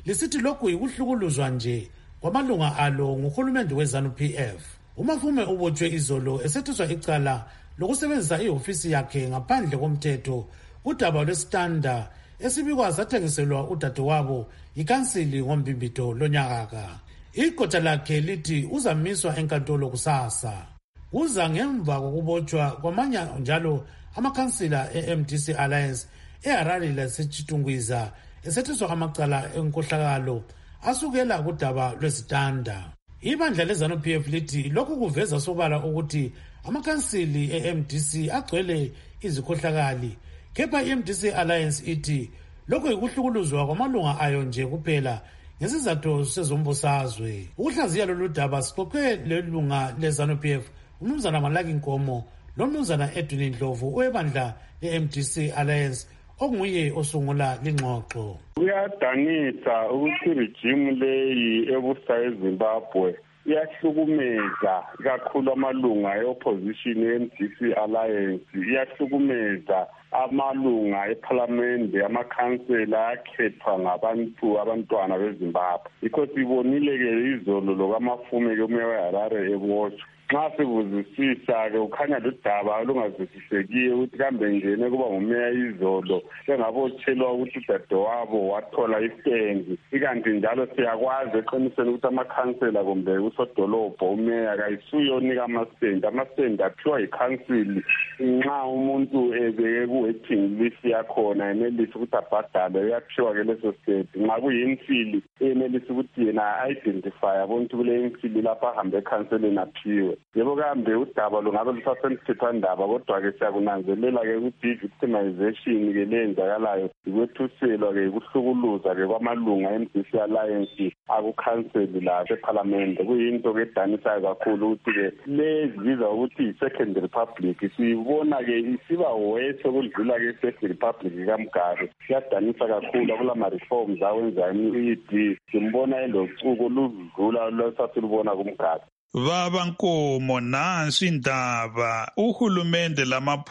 lisithi lokhu yikuhlukuluzwa nje kwamalunga alo nguhulumende we-ZANU-P F. uMafume ubotshwe izolo esethuswa icala lokusebenzisa ihofisi yakhe ngaphandle komthetho kudaba lwesitanda esibikwa sathengiselwa udadewabo yikansili ngombimbito lonyaka. Igqotha lakhe lithi uzamiswa enkantolo kusasa. Uza ngemva kokubotshwa kwamanye njalo amakhansila e-M D C Alliance eHarare laseChitungwiza esethuswa amacala enkohlakalo asukela kudaba lwesitanda. Ibandla le-ZANU-P F lithi lokhu kuveza sobala ukuthi amakhansili e-M D C agcwele izikhohlakali, kepha i-M D C Alliance ithi lokhu yikuhlukuluzwa kwamalunga ayo nje kuphela ngesizathu sezombusazwe. Ukuhlaziya lolu daba siqoqe lelunga le-ZANU-P F uMnumzana Malaki Nkomo loMnumzana Edwin Ndlovu webandla le-M D C Alliance onguye osungula lingxoxo. Kuyadanisa ukuthi regime leyi ebusa eZimbabwe iyahlukumeza kakhulu amalunga e-opposition e-M D C Alliance, iyahlukumeza amalunga eParliament, amakhansela akhethwa ngabantu abantwana beZimbabwe. Yikho sibonile ke izolo lokaMafume ke umeya weHarare ebotshwa. Nxa sibuzisisa-ke ukhanya ludaba olungazwisisekiyo ukuthi kambe ngene kuba ngumeya izolo engabotshelwa ukuthi udadewabo wathola isenzi. Ikanti njalo siyakwazi eqinisweni ukuthi amakhansela kumbe usodolobho umeya kayisuyonika amasendi. Amasendi aphiwa yikhansili nxa umuntu ebeke ku-waiting list yakhona enelisa ukuthi abhadale uyaphiwa-ke leso sendi. Nxa kuyimfili enelisa ukuthi yena a-identify abontu kule imfili lapho ahambe ekhanseleni aphiwe. Yebo kambe udaba lungabe lusasemthethwandaba, kodwa-ke siyakunanzelela-ke ukuthi i-victimization-ke leyenzakalayo ikwethuselwa-ke ikuhlukuluza-ke kwamalunga e-M D C Alliance akukhanseli lapha eParliament. Kuyinto-ke edanisayo kakhulu ukuthi-ke lezibiza ukuthi i-Second Republic siyibona-ke isiba wese okudlula-ke i-Second Republic kaMgabe. Siyadanisa kakhulu akulama-reforms awenzayo i-E D, simbona elocuko oludlula lwasasilubona kuMgabe. Baba Nkomo, nansi indaba uhulumende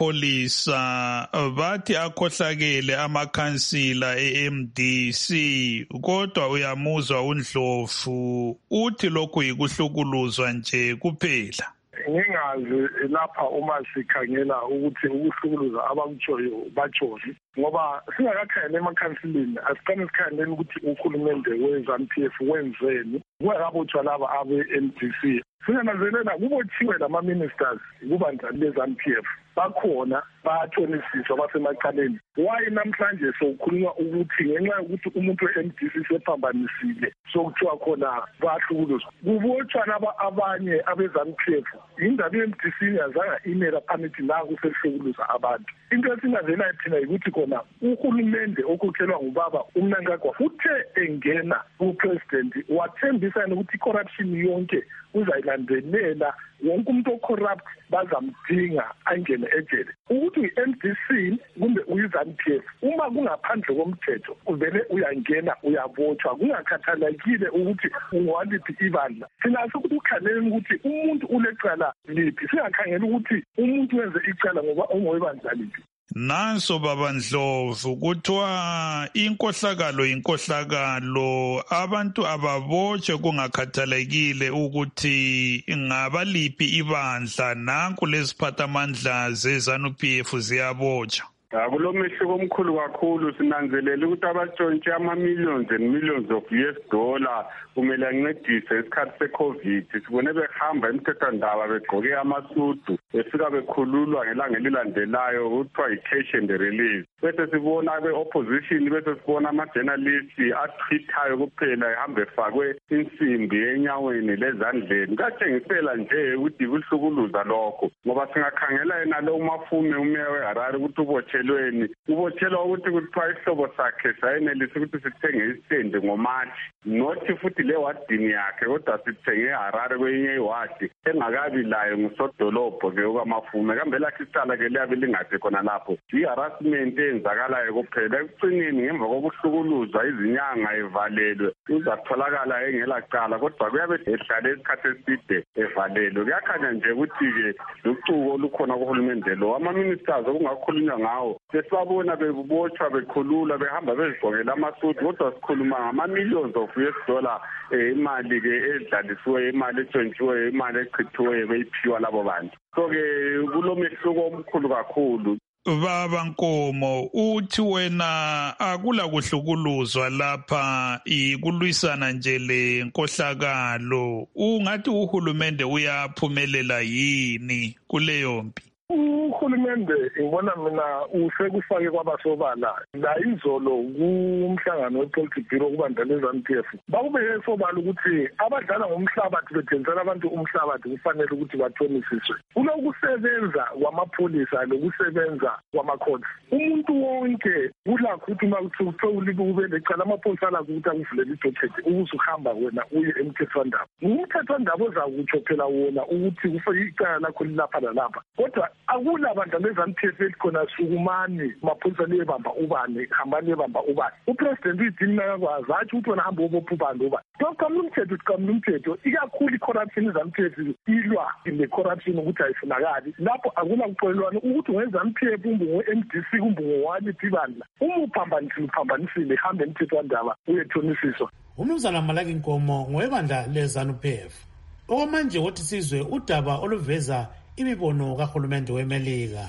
lamapholisa bathi akhohlakele amakhansila e-M D C, kodwa uyamuzwa uNdlovu uthi lokhu yikuhlukuluzwa nje kuphela. Ngingazi lapha uma sikhangela ukuthi ukuhlukuluza abakutshoyo batshoni, ngoba singakakhangela emakhansilini asiqale sikhangeleni ukuthi uhulumende we-ZANU-P F wenzeni kwakabotshwa laba abe-M D C. Sinanzelela kubotshiwe lama-ministers kubandla le-ZANU-P F bakhona batshonisiswa basemacaleni. Why namhlanje sokukhulunywa ukuthi ngenxa yokuthi umuntu we-M D C sephambanisile sokuthiwa khona bahlukuluzwa? Kubotshwa laba abanye abe-ZANU-P F indaba i-M D C yazanga imela phanithi naku selihlukuluza abantu. Into esinanzelayo thina yikuthi khona uhulumende okhokhelwa ngubaba uMnangagwa uthe engena ku-president wathembisa ukuthi i-corruption yonke uzayilandelela, wonke umuntu ocorrupt bazamdinga angene ejele. Ukuthi i-M D C kumbe uyi-ZANU-P F uma kungaphandle komthetho uvele uyangena uyabotshwa, kungakhathalekile ukuthi ungwaliphi ibandla. Sinasho ukuthi ukhangeleni ukuthi umuntu ulecala liphi, singakhangela ukuthi umuntu wenze icala ngoba ungowebandla liphi. Nanso baba Ndlovu kuthiwa inkohlakalo inkohlakalo, abantu ababotshwe kungakhathalekile ukuthi ngabaliphi ibandla. Nanku leziphathamandla ze-ZANU-P F ziyabotshwa. Kulo mehluko omkhulu kakhulu sinanzelela ukuthi abatshontshe ama-millions and millions of U S dollar kumele ancedise isikhathi se-COVID. Sibone behamba emthethwandaba begqoke amasudu befika bekhululwa ngelanga elilandelayo kuthiwa yi-cash and release. Bese sibona be-opposition, bese sibona ama-journalist athwithayo kuphela ehambe efakwe insimbi enyaweni lezandleni. Katshengisela nje ukuthi kuhlukuluza lokho, ngoba singakhangela yena lo Mafume umeya weHarare ukuthi ubotshelweni ubotshelwa ukuthi kuthiwa isihlobo sakhe sayenelisa ukuthi sithenge isendi ngoMashi, nothi futhi le wadini yakhe kodwa sithenge eHarare kwenye iwadi engakabi layo ngusodolobho ke okaMafume. Kambe lakhe icala ke liyabe lingathi khona lapho i-harassment okwenzakalayo kuphela. Ekucineni ngemva kokuhlukuluzwa izinyanga evalelwe uzatholakala engelacala, kodwa kuyabe ehlale isikhathi eside evalelwe. Kuyakhanya nje ukuthi-ke lucuko olukhona kuhulumende lo. Ama-ministers okungakhulunywa ngawo sesibabona bebotshwa bekhulula behamba bezigqokela amasuti, kodwa sikhuluma ngama-millions of U S dollar imali-ke edlalisiweyo, imali etshontshiweyo, imali echithiweyo beyiphiwa labo bantu. So-ke kulomehluko omkhulu kakhulu. Baba Nkomo, uthi wena akula kuhlukuluzwa lapha, ikulwisana nje le nkohlakalo. Ungathi uhulumende uyaphumelela yini kuleyo mpi? Uhulumende ngibona mina usekufake kwabasobala la izolo kumhlangano wepolitics bureau kubandla lezanupf bakubeke sobala ukuthi abadlala ngomhlabathi bethengisela abantu umhlabathi kufanele ukuthi bathonisiswe. Kulokusebenza kwamapholisa lokusebenza kwamakhotsi. Umuntu wonke kulakho ukuthi uma kuthiwa ulibe ube lecala amapholisa lakho ukuthi akuvulela idokethi ukuze uhamba wena uye emthethwandaba. Umthethwandaba ozakutsho phela wona ukuthi kufike icala lakho lilapha lalapha, kodwa akula abantu lezanupf elikhona sukumani mapholisa liyebamba ubani hambani liyebamba ubani. Upresident uyidini nakakwazi athi ukuthi wena hamba ubopha ubani ubani. Tokamla umthetho sikamla umthetho ikakhulu i-corruption izanupf ilwa ne-corruption ukuthi ayifunakali. Lapho akula kuxolelwana ukuthi ngezanupf umbe ngo-M D C kumbe ngowaliphi ibandla uma uphambanisile uphambanisile hambe emthethwandaba uyethonisiswa. Umnumzana Malaki Nkomo ngowebandla leZANU-P F. Okwamanje wothi sizwe udaba oluveza imibono kahulumende weMelika.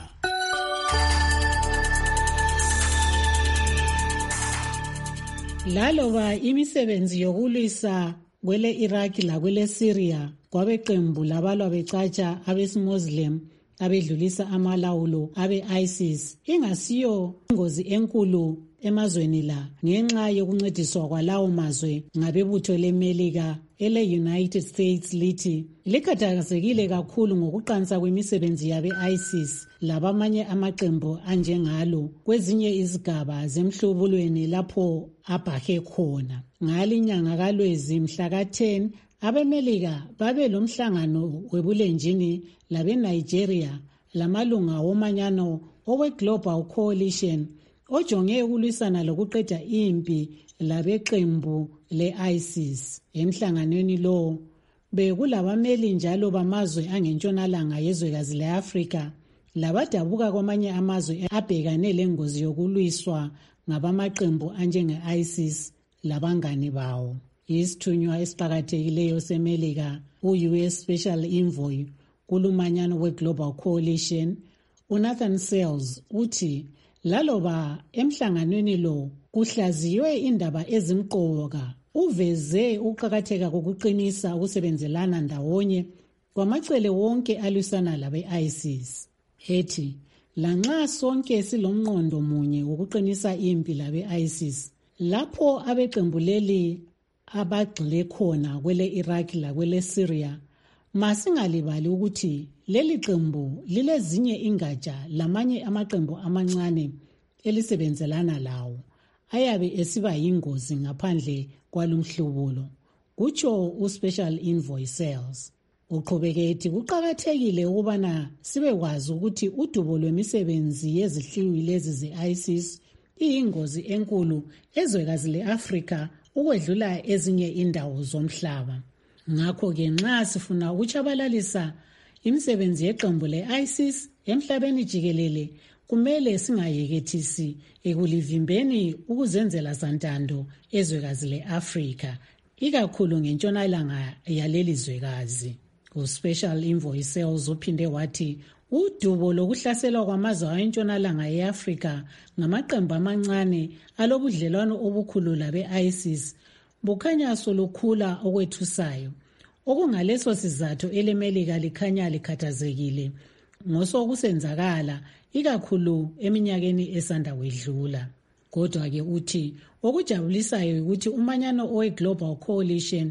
Laloba imisebenzi yokulwisa kwele Iraq la kwele Syria kwabeqembu labalwa becatsha abesimoslim abedlulisa amalawulo abe-ISIS ingasiyo ingozi enkulu emazweni la ngenxa yokuncediswa kwalawo mazwe ngabebutho leMelika ele-United States lithi likhathazekile kakhulu ngokuqansa kwemisebenzi yabe-ISIS labamanye amaqembu anjengalo kwezinye izigaba zemhlubulweni lapho abhahe khona. Ngalinyanga kaLwezi mhla ka-ten abeMelika babe lomhlangano webulenjini labe-Nigeria lamalunga womanyano owe-Global Coalition ojonge ukulwisana lokuqeda impi labeqembu le-ISIS. Emhlanganweni lo bekulabameli njalo bamazwe angentshonalanga yezwekazi le-Afrika labadabuka kwamanye amazwe abhekane lengozi yokulwiswa ngabamaqembu anjenge-ISIS labangane bawo. Isithunywa esiqakathekileyo seMelika u-U S Special Envoy kulumanyano we-Global Coalition uNathan Sells uthi laloba emhlanganweni lo kuhlaziywe indaba ezimqoka uveze ukuqakatheka kokuqinisa ukusebenzelana ndawonye kwamacele wonke alwisana labe-ISIS. Ethi lanxa sonke silomqondo munye wokuqinisa impi labe-ISIS lapho abeqembu leli abagxile khona kwele Iraq la kwele Syria masingalibali ukuthi leli qembu lilezinye ingatsha lamanye amaqembu amancane elisebenzelana lawo ayabe esiba yingozi ngaphandle kwalumhlubulo, kutsho uSpecial Envoy Sells. Uqhubeke ethi kuqakathekile ukubana sibekwazi ukuthi udubo lwemisebenzi yezihliwi lezi ze-ISIS iyingozi enkulu ezwekazi le-Afrika ukwedlula ezinye indawo zomhlaba. Ngakho-ke nxa sifuna ukutshabalalisa imisebenzi yeqembu le-ISIS emhlabeni jikelele kumele singayekethisi ekulivimbeni ukuzenzela santando ezwekazi le-Afrika ikakhulu ngentshonalanga yaleli zwekazi. uSpecial Envoy Sells uphinde wathi udubo lokuhlaselwa kwamazwe entshonalanga ye-Afrika ngamaqembu amancane alobudlelwano obukhulu labe-ISIS bukhanya solukhula okwethusayo. Okungaleso sizathu eleMelika likhanya likhathazekile ngosokusenzakala ikakhulu eminyakeni esanda kwedlula. Kodwa-ke uthi okujabulisayo ukuthi umanyano owe-Global Coalition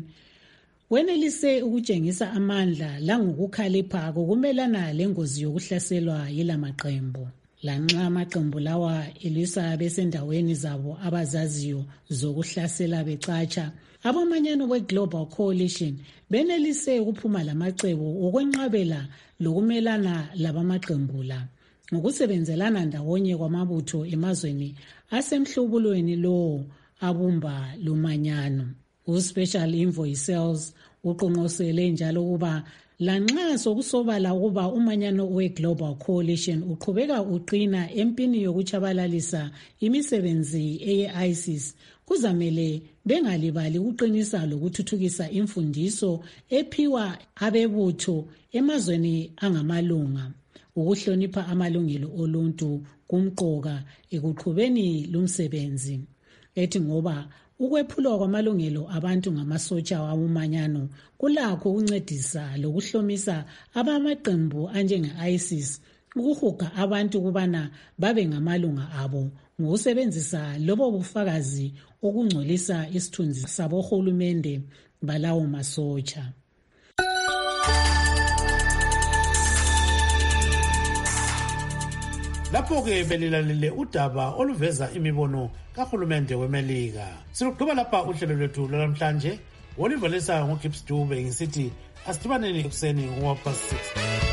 wenelise ukutshengisa amandla langokukhalipha kokumelana lengozi yokuhlaselwa yilamaqembu. Lanxa amaqembu lawa elwisa besendaweni zabo abazaziyo zokuhlasela becatsha, abamanyano we-Global Coalition benelise ukuphuma lamacebo okwenqabela lokumelana labamaqembu la. ngokusebenzelana ndawonye kwamabutho emazweni asemhlubulweni lowo abumba lumanyano. U-Special Envoy Sales uqonqosele njalo ukuba lanxa sokusobala ukuba umanyano we-Global Coalition uqhubeka uqina empini yokuchabalalisa imisebenzi eye-ISIS, kuzamele bengalibali ukuqinisa lokuthuthukisa imfundiso ephiwa abebutho emazweni angamalunga. Ukuhlonipha amalungelo oluntu kumqoka ekuqhubeni lumsebenzi. Ethi ngoba ukwephulwa kwamalungelo abantu ngamasotsha womanyano kulakho ukuncedisa lokuhlomisa abamaqembu anjenge-ISIS ukuhuga abantu kubana babe ngamalunga abo ngokusebenzisa lobo bufakazi okungcolisa isithunzi sabohulumende balawo masotsha. Lapho-ke belilalele udaba oluveza imibono kahulumende weMelika. Siluqhuba lapha uhlelo lwethu lwalamhlanje. Wolivalisa ngoGibbs Dube ngisithi asidibaneni ekuseni ngo-half past six.